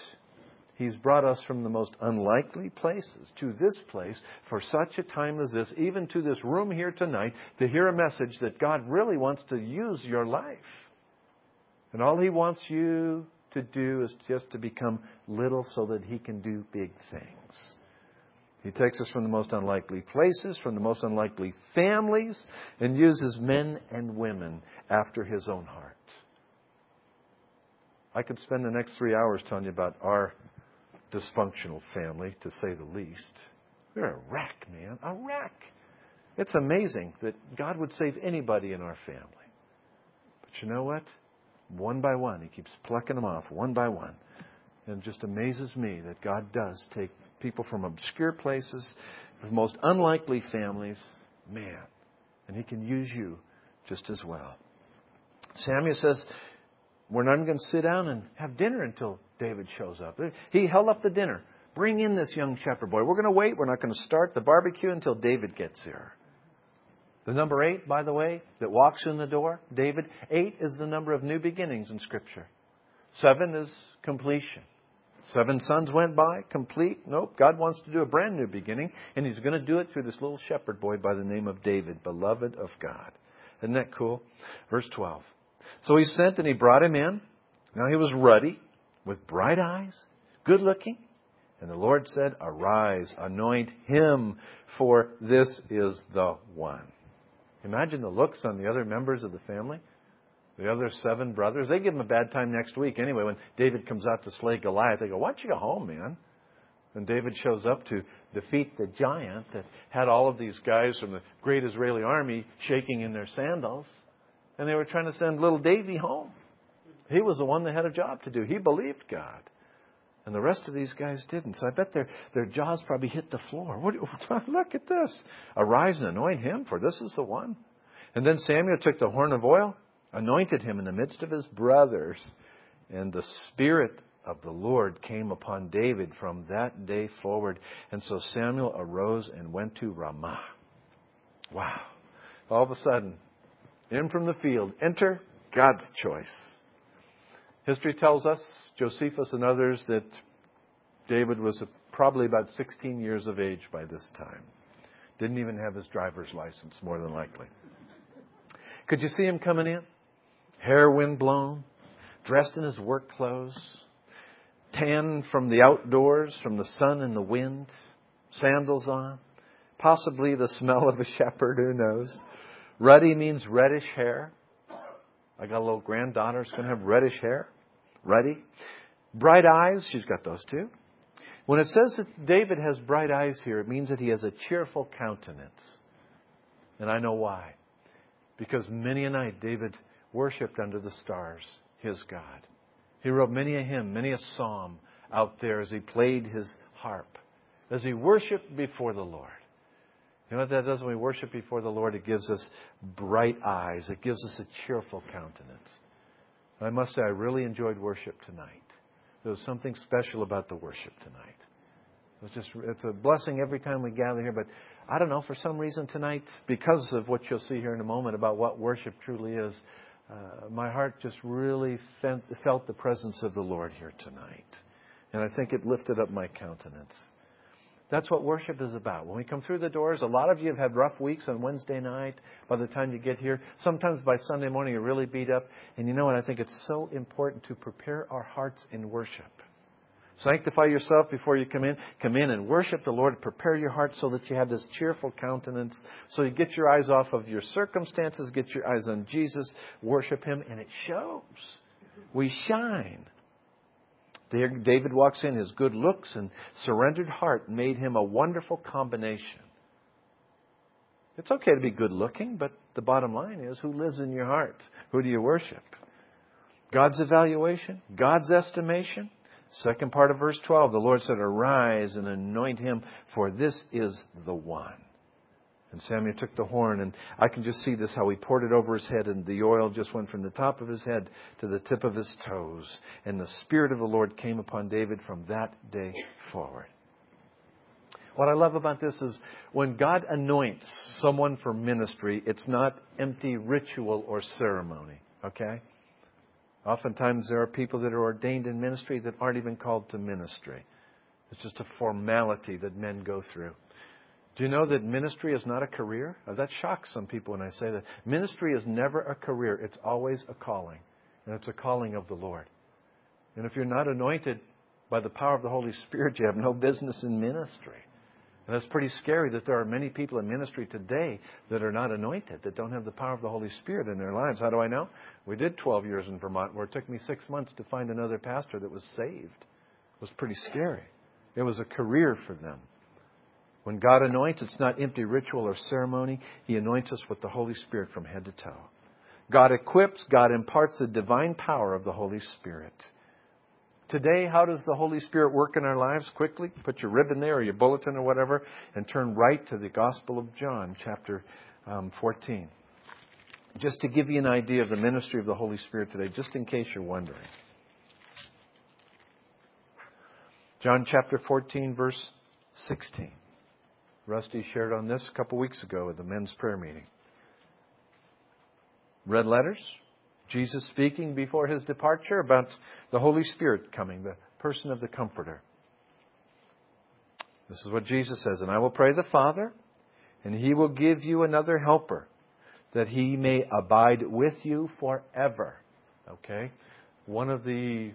He's brought us from the most unlikely places to this place for such a time as this, even to this room here tonight, to hear a message that God really wants to use your life. And all He wants you to do is just to become little so that He can do big things. He takes us from the most unlikely places, from the most unlikely families, and uses men and women after His own heart. I could spend the next 3 hours telling you about our dysfunctional family, to say the least. We're a wreck, man. A wreck. It's amazing that God would save anybody in our family. But you know what? One by one, He keeps plucking them off, one by one. And it just amazes me that God does take people from obscure places, the most unlikely families, man, and He can use you just as well. Samuel says, we're not even going to sit down and have dinner until David shows up. He held up the dinner. Bring in this young shepherd boy. We're going to wait. We're not going to start the barbecue until David gets here. The number 8, by the way, that walks in the door, David, 8 is the number of new beginnings in Scripture. 7 is completion. 7 sons went by, complete. Nope, God wants to do a brand new beginning, and He's going to do it through this little shepherd boy by the name of David, beloved of God. Isn't that cool? Verse 12. So He sent and He brought him in. Now he was ruddy, with bright eyes, good looking. And the Lord said, arise, anoint him, for this is the one. Imagine the looks on the other members of the family. The other 7 brothers. They give him a bad time next week anyway. When David comes out to slay Goliath, they go, why don't you go home, man? And David shows up to defeat the giant that had all of these guys from the great Israeli army shaking in their sandals. And they were trying to send little Davy home. He was the one that had a job to do. He believed God. And the rest of these guys didn't. So I bet their jaws probably hit the floor. Look at this. Arise and anoint him, for this is the one. And then Samuel took the horn of oil, anointed him in the midst of his brothers. And the Spirit of the Lord came upon David from that day forward. And so Samuel arose and went to Ramah. Wow. All of a sudden, in from the field, enter God's choice. History tells us, Josephus and others, that David was probably about 16 years of age by this time. Didn't even have his driver's license, more than likely. Could you see him coming in? Hair windblown, dressed in his work clothes, tan from the outdoors, from the sun and the wind, sandals on, possibly the smell of a shepherd, who knows. Ruddy means reddish hair. I got a little granddaughter who's going to have reddish hair. Ruddy. Bright eyes, she's got those too. When it says that David has bright eyes here, it means that he has a cheerful countenance. And I know why. Because many a night David worshipped under the stars his God. He wrote many a hymn, many a psalm out there as he played his harp, as he worshipped before the Lord. You know what that does when we worship before the Lord? It gives us bright eyes. It gives us a cheerful countenance. I must say, I really enjoyed worship tonight. There was something special about the worship tonight. It's a blessing every time we gather here. But I don't know, for some reason tonight, because of what you'll see here in a moment about what worship truly is, my heart just really felt the presence of the Lord here tonight. And I think it lifted up my countenance. That's what worship is about. When we come through the doors, a lot of you have had rough weeks on Wednesday night. By the time you get here, sometimes by Sunday morning you're really beat up. And you know what? I think it's so important to prepare our hearts in worship. Sanctify yourself before you come in. Come in and worship the Lord. Prepare your heart so that you have this cheerful countenance. So you get your eyes off of your circumstances. Get your eyes on Jesus. Worship Him. And it shows. We shine. David walks in. His good looks and surrendered heart made him a wonderful combination. It's okay to be good looking, but the bottom line is, who lives in your heart? Who do you worship? God's evaluation? God's estimation? Second part of verse 12, the Lord said, arise and anoint him, for this is the one. And Samuel took the horn, and I can just see this, how he poured it over his head, and the oil just went from the top of his head to the tip of his toes. And the Spirit of the Lord came upon David from that day forward. What I love about this is when God anoints someone for ministry, it's not empty ritual or ceremony, okay? Oftentimes there are people that are ordained in ministry that aren't even called to ministry. It's just a formality that men go through. Do you know that ministry is not a career? That shocks some people when I say that. Ministry is never a career. It's always a calling. And it's a calling of the Lord. And if you're not anointed by the power of the Holy Spirit, you have no business in ministry. And that's pretty scary that there are many people in ministry today that are not anointed, that don't have the power of the Holy Spirit in their lives. How do I know? We did 12 years in Vermont where it took me 6 months to find another pastor that was saved. It was pretty scary. It was a career for them. When God anoints, it's not empty ritual or ceremony. He anoints us with the Holy Spirit from head to toe. God equips, God imparts the divine power of the Holy Spirit. Today, how does the Holy Spirit work in our lives? Quickly, put your ribbon there or your bulletin or whatever and turn right to the Gospel of John, chapter 14. Just to give you an idea of the ministry of the Holy Spirit today, just in case you're wondering. John chapter 14, verse 16. Rusty shared on this a couple weeks ago at the men's prayer meeting. red letters. Jesus speaking before His departure about the Holy Spirit coming, the person of the Comforter. This is what Jesus says, "And I will pray the Father, and He will give you another helper, that He may abide with you forever." Okay? One of the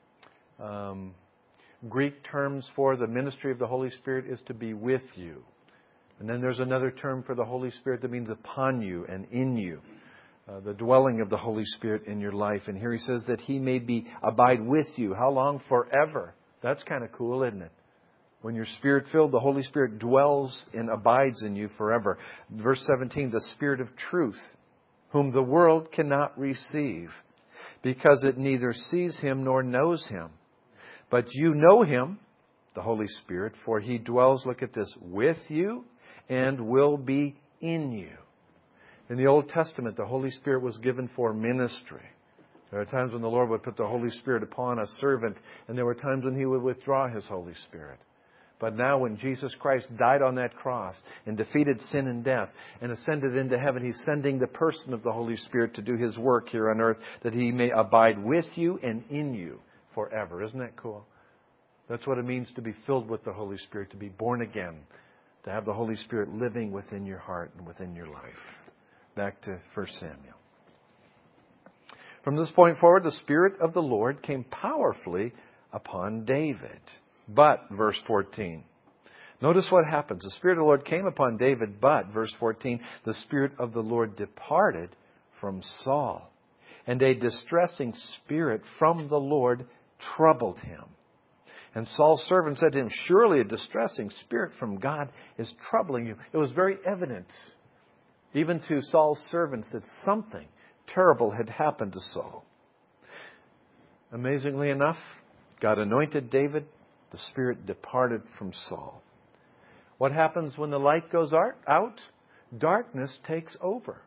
Greek terms for the ministry of the Holy Spirit is to be with you. And then there's another term for the Holy Spirit that means upon you and in you. The dwelling of the Holy Spirit in your life. And here He says that He may abide with you. How long? Forever. That's kind of cool, isn't it? When you're Spirit-filled, the Holy Spirit dwells and abides in you forever. Verse 17, "The Spirit of truth, whom the world cannot receive, because it neither sees Him nor knows Him. But you know Him," the Holy Spirit, "for He dwells," look at this, "with you and will be in you." In the Old Testament, the Holy Spirit was given for ministry. There are times when the Lord would put the Holy Spirit upon a servant, and there were times when He would withdraw His Holy Spirit. But now when Jesus Christ died on that cross and defeated sin and death and ascended into heaven, He's sending the person of the Holy Spirit to do His work here on earth, that He may abide with you and in you forever. Isn't that cool? That's what it means to be filled with the Holy Spirit, to be born again, to have the Holy Spirit living within your heart and within your life. Back to 1 Samuel. From this point forward, the Spirit of the Lord came powerfully upon David. But, verse 14, notice what happens. The Spirit of the Lord came upon David, but, verse 14, the Spirit of the Lord departed from Saul, and a distressing spirit from the Lord troubled him. And Saul's servant said to him, "Surely a distressing spirit from God is troubling you." It was very evident, even to Saul's servants, that something terrible had happened to Saul. Amazingly enough, God anointed David. The Spirit departed from Saul. What happens when the light goes out? Darkness takes over.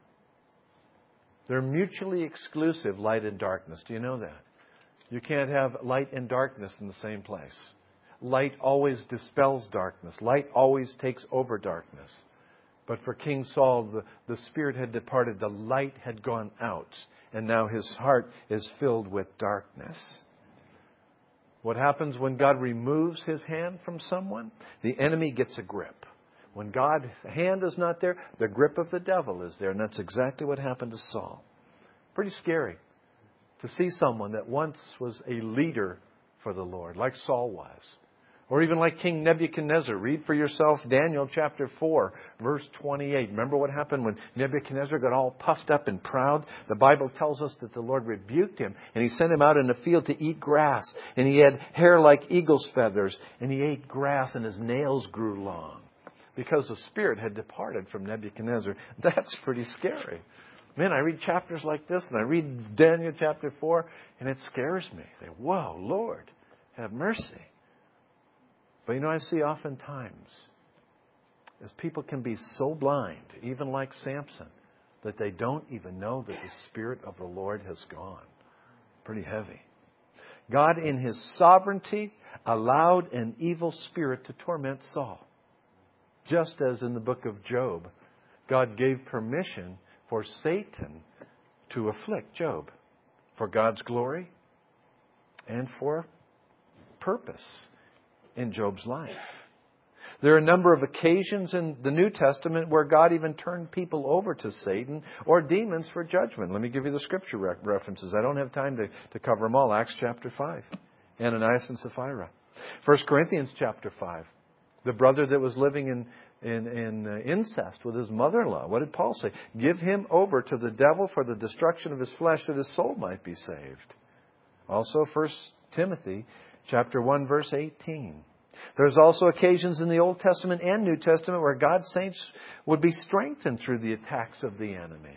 They're mutually exclusive, light and darkness. Do you know that? You can't have light and darkness in the same place. Light always dispels darkness. Light always takes over darkness. But for King Saul, the Spirit had departed. The light had gone out. And now his heart is filled with darkness. What happens when God removes His hand from someone? The enemy gets a grip. When God's hand is not there, the grip of the devil is there. And that's exactly what happened to Saul. Pretty scary to see someone that once was a leader for the Lord, like Saul was. Or even like King Nebuchadnezzar. Read for yourself Daniel chapter 4, verse 28. Remember what happened when Nebuchadnezzar got all puffed up and proud? The Bible tells us that the Lord rebuked him, and He sent him out in the field to eat grass. And he had hair like eagle's feathers, and he ate grass, and his nails grew long, because the Spirit had departed from Nebuchadnezzar. That's pretty scary. Man, I read chapters like this, and I read Daniel chapter 4, and it scares me. I say, whoa, Lord, have mercy. But you know, I see oftentimes as people can be so blind, even like Samson, that they don't even know that the Spirit of the Lord has gone. Pretty heavy. God, in His sovereignty, allowed an evil spirit to torment Saul. Just as in the book of Job, God gave permission for Satan to afflict Job for God's glory and for purpose in Job's life. There are a number of occasions in the New Testament where God even turned people over to Satan or demons for judgment. Let me give you the scripture references. I don't have time to cover them all. Acts chapter 5. Ananias and Sapphira. 1 Corinthians chapter 5. The brother that was living in incest with his mother-in-law. What did Paul say? Give him over to the devil for the destruction of his flesh, that his soul might be saved. Also 1 Timothy chapter 1 verse 18. There's also occasions in the Old Testament and New Testament where God's saints would be strengthened through the attacks of the enemy.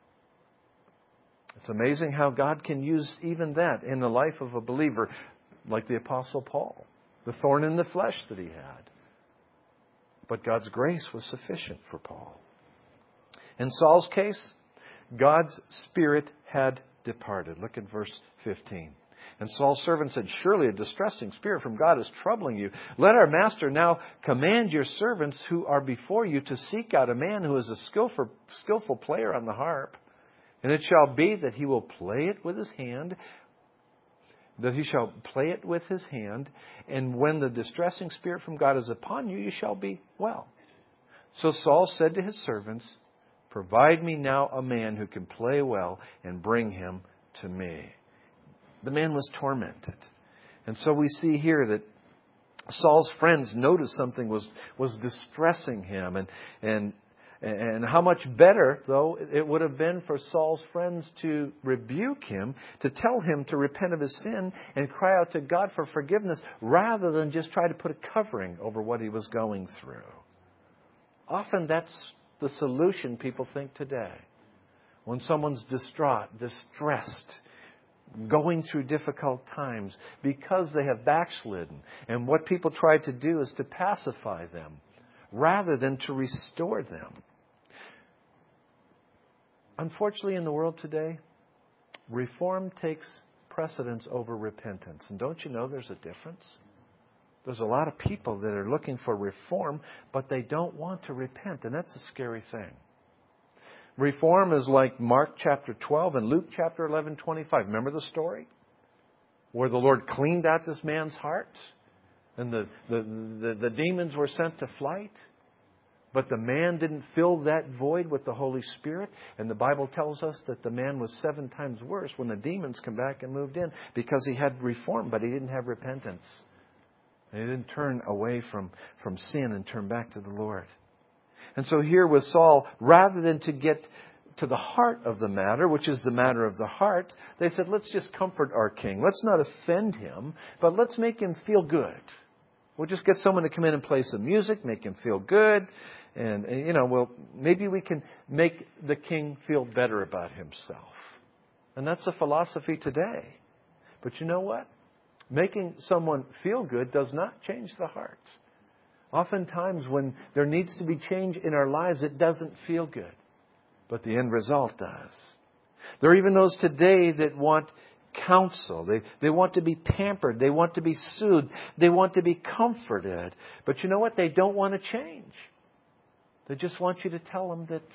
It's amazing how God can use even that in the life of a believer, like the Apostle Paul, the thorn in the flesh that he had. But God's grace was sufficient for Paul. In Saul's case, God's Spirit had departed. Look at verse 15. And Saul's servant said, "Surely a distressing spirit from God is troubling you. Let our master now command your servants who are before you to seek out a man who is a skillful player on the harp, And it shall be that he will play it with his hand, that he shall play it with his hand, and when the distressing spirit from God is upon you, you shall be well. So Saul said to his servants, provide me now a man who can play well, and bring him to me. The man was tormented. And so we see here that Saul's friends noticed something was distressing him. And how much better, though, it would have been for Saul's friends to rebuke him, to tell him to repent of his sin and cry out to God for forgiveness, rather than just try to put a covering over what he was going through. Often that's the solution people think today. When someone's distraught, distressed, going through difficult times because they have backslidden. And what people try to do is to pacify them rather than to restore them. Unfortunately, in the world today, reform takes precedence over repentance. And don't you know there's a difference? There's a lot of people that are looking for reform, but they don't want to repent. And that's a scary thing. Reform is like Mark chapter 12 and Luke chapter 11:25. Remember the story? Where the Lord cleaned out this man's heart and the demons were sent to flight. But the man didn't fill that void with the Holy Spirit. And the Bible tells us that the man was 7 times worse when the demons come back and moved in, because he had reform, but he didn't have repentance. And he didn't turn away from sin and turn back to the Lord. And so here with Saul, rather than to get to the heart of the matter, which is the matter of the heart, they said, let's just comfort our king. Let's not offend him, but let's make him feel good. We'll just get someone to come in and play some music, make him feel good. And well, maybe we can make the king feel better about himself. And that's a philosophy today. But you know what? Making someone feel good does not change the heart. Oftentimes when there needs to be change in our lives, it doesn't feel good. But the end result does. There are even those today that want counsel. They want to be pampered. They want to be soothed. They want to be comforted. But you know what? They don't want to change. They just want you to tell them that,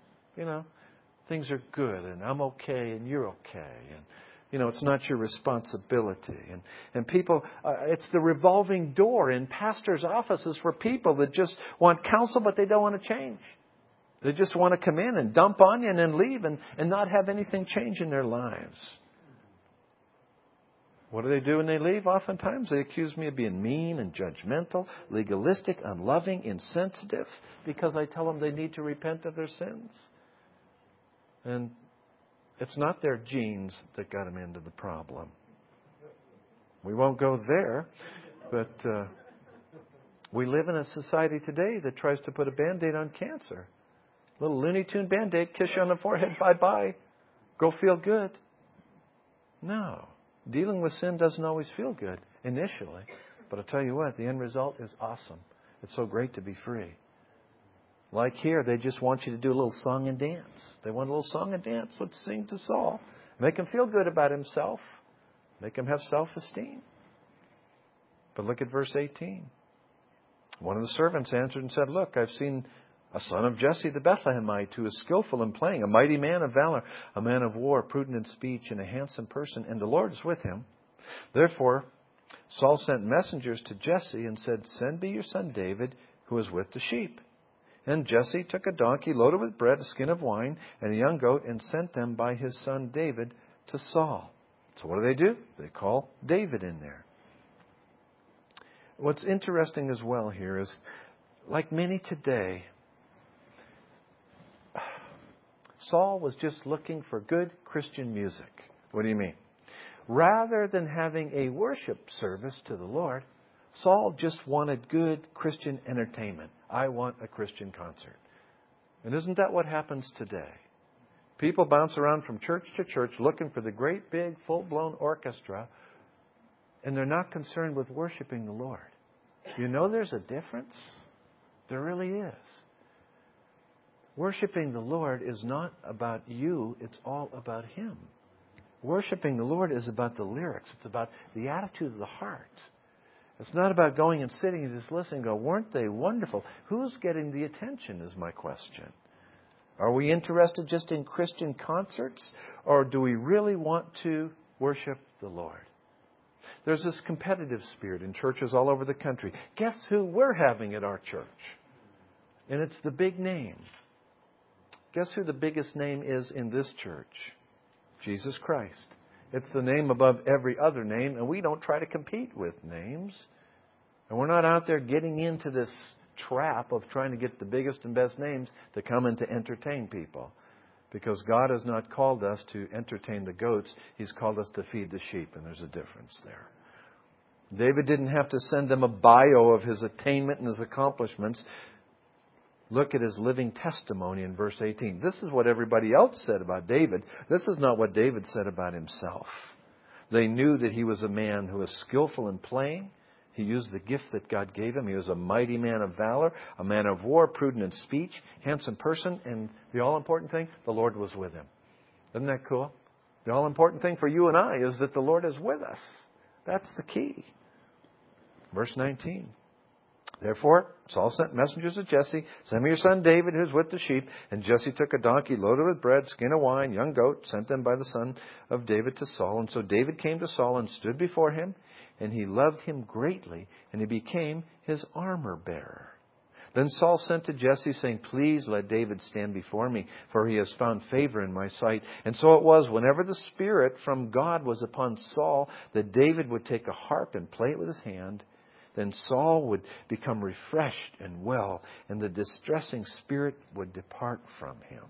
things are good and I'm okay and you're okay. And, it's not your responsibility. And people, it's the revolving door in pastors' offices for people that just want counsel, but they don't want to change. They just want to come in and dump on you and then leave and not have anything change in their lives. What do they do when they leave? Oftentimes they accuse me of being mean and judgmental, legalistic, unloving, insensitive, because I tell them they need to repent of their sins. And it's not their genes that got them into the problem. We won't go there, but we live in a society today that tries to put a Band-Aid on cancer. A little Looney Tune Band-Aid, kiss you on the forehead, bye-bye. Go feel good. No. Dealing with sin doesn't always feel good initially. But I'll tell you what, the end result is awesome. It's so great to be free. Like here, they just want you to do a little song and dance. They want a little song and dance. Let's sing to Saul. Make him feel good about himself. Make him have self-esteem. But look at verse 18. One of the servants answered and said, look, I've seen a son of Jesse the Bethlehemite who is skillful in playing, a mighty man of valor, a man of war, prudent in speech, and a handsome person, and the Lord is with him. Therefore, Saul sent messengers to Jesse and said, send me your son David, who is with the sheep. And Jesse took a donkey loaded with bread, a skin of wine, and a young goat, and sent them by his son David to Saul. So what do? They call David in there. What's interesting as well here is, like many today, Saul was just looking for good Christian music. What do you mean? Rather than having a worship service to the Lord, Saul just wanted good Christian entertainment. I want a Christian concert. And isn't that what happens today? People bounce around from church to church looking for the great big full-blown orchestra, and they're not concerned with worshiping the Lord. You know there's a difference? There really is. Worshiping the Lord is not about you, it's all about Him. Worshiping the Lord is about the lyrics. It's about the attitude of the heart. It's not about going and sitting and just listening and go, weren't they wonderful? Who's getting the attention is my question. Are we interested just in Christian concerts, or do we really want to worship the Lord? There's this competitive spirit in churches all over the country. Guess who we're having at our church? And it's the big name. Guess who the biggest name is in this church? Jesus Christ. It's the name above every other name, and we don't try to compete with names. And we're not out there getting into this trap of trying to get the biggest and best names to come and to entertain people. Because God has not called us to entertain the goats. He's called us to feed the sheep, and there's a difference there. David didn't have to send them a bio of his attainment and his accomplishments. Look at his living testimony in verse 18. This is what everybody else said about David. This is not what David said about himself. They knew that he was a man who was skillful in playing. He used the gift that God gave him. He was a mighty man of valor, a man of war, prudent in speech, handsome person, and the all-important thing, the Lord was with him. Isn't that cool? The all-important thing for you and I is that the Lord is with us. That's the key. Verse 19. Therefore, Saul sent messengers to Jesse, send me your son David, who is with the sheep. And Jesse took a donkey loaded with bread, skin of wine, young goat, sent them by the son of David to Saul. And so David came to Saul and stood before him, and he loved him greatly, and he became his armor bearer. Then Saul sent to Jesse, saying, please let David stand before me, for he has found favor in my sight. And so it was, whenever the Spirit from God was upon Saul, that David would take a harp and play it with his hand. Then Saul would become refreshed and well, and the distressing spirit would depart from him.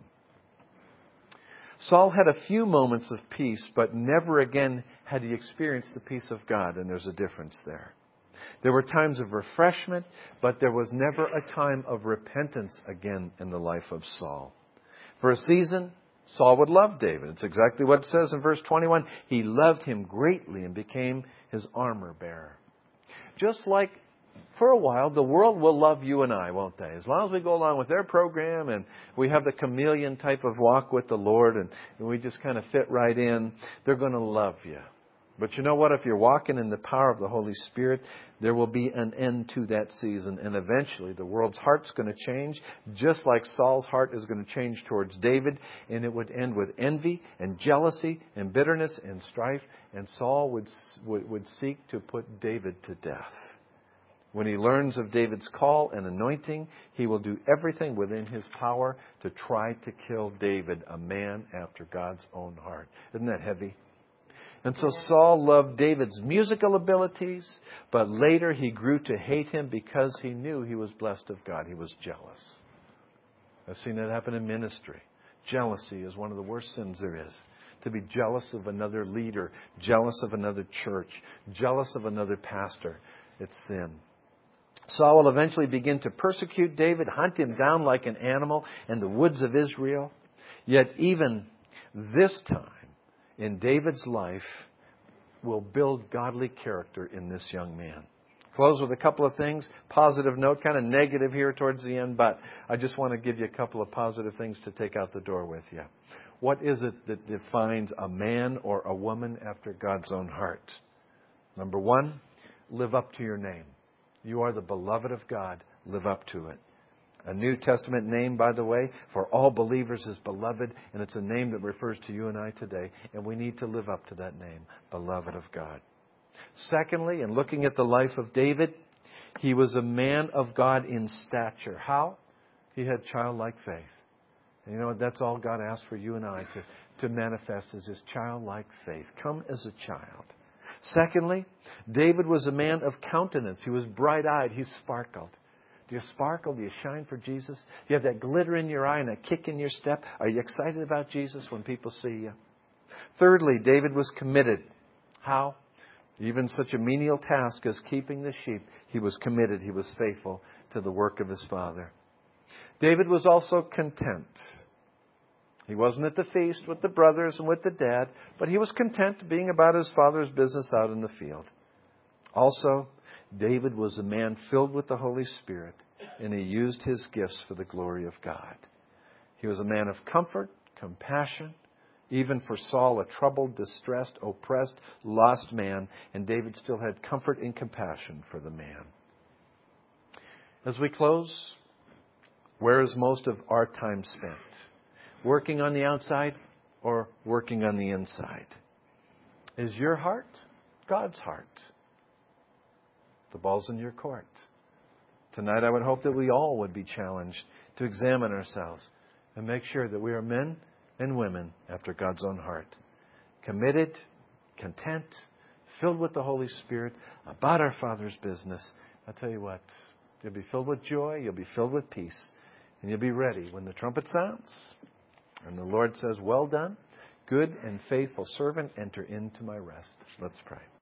Saul had a few moments of peace, but never again had he experienced the peace of God, and there's a difference there. There were times of refreshment, but there was never a time of repentance again in the life of Saul. For a season, Saul would love David. It's exactly what it says in verse 21. He loved him greatly and became his armor bearer. Just like for a while, the world will love you and I, won't they? As long as we go along with their program and we have the chameleon type of walk with the Lord and we just kind of fit right in, they're going to love you. But you know what? If you're walking in the power of the Holy Spirit, there will be an end to that season. And eventually the world's heart's going to change, just like Saul's heart is going to change towards David. And it would end with envy and jealousy and bitterness and strife. And Saul would seek to put David to death. When he learns of David's call and anointing, he will do everything within his power to try to kill David, a man after God's own heart. Isn't that heavy? And so Saul loved David's musical abilities, but later he grew to hate him because he knew he was blessed of God. He was jealous. I've seen that happen in ministry. Jealousy is one of the worst sins there is. To be jealous of another leader, jealous of another church, jealous of another pastor. It's sin. Saul will eventually begin to persecute David, hunt him down like an animal in the woods of Israel. Yet even this time in David's life will build godly character in this young man. Close with a couple of things. Positive note, kind of negative here towards the end, but I just want to give you a couple of positive things to take out the door with you. What is it that defines a man or a woman after God's own heart? Number one, live up to your name. You are the beloved of God. Live up to it. A New Testament name, by the way, for all believers is beloved, and it's a name that refers to you and I today, and we need to live up to that name, beloved of God. Secondly, in looking at the life of David, he was a man of God in stature. How? He had childlike faith. And you know what? That's all God asks for you and I to manifest is His childlike faith. Come as a child. Secondly, David was a man of countenance. He was bright-eyed. He sparkled. Do you sparkle? Do you shine for Jesus? Do you have that glitter in your eye and that kick in your step? Are you excited about Jesus when people see you? Thirdly, David was committed. How? Even such a menial task as keeping the sheep, he was committed. He was faithful to the work of his father. David was also content. He wasn't at the feast with the brothers and with the dad, but he was content being about his father's business out in the field. Also, David was a man filled with the Holy Spirit, and he used his gifts for the glory of God. He was a man of comfort, compassion, even for Saul, a troubled, distressed, oppressed, lost man, and David still had comfort and compassion for the man. As we close, where is most of our time spent? working on the outside or working on the inside? Is your heart God's heart? The ball's in your court. Tonight I would hope that we all would be challenged to examine ourselves and make sure that we are men and women after God's own heart. Committed, content, filled with the Holy Spirit, about our Father's business. I'll tell you what, you'll be filled with joy, you'll be filled with peace, and you'll be ready when the trumpet sounds and the Lord says, well done, good and faithful servant, enter into my rest. Let's pray.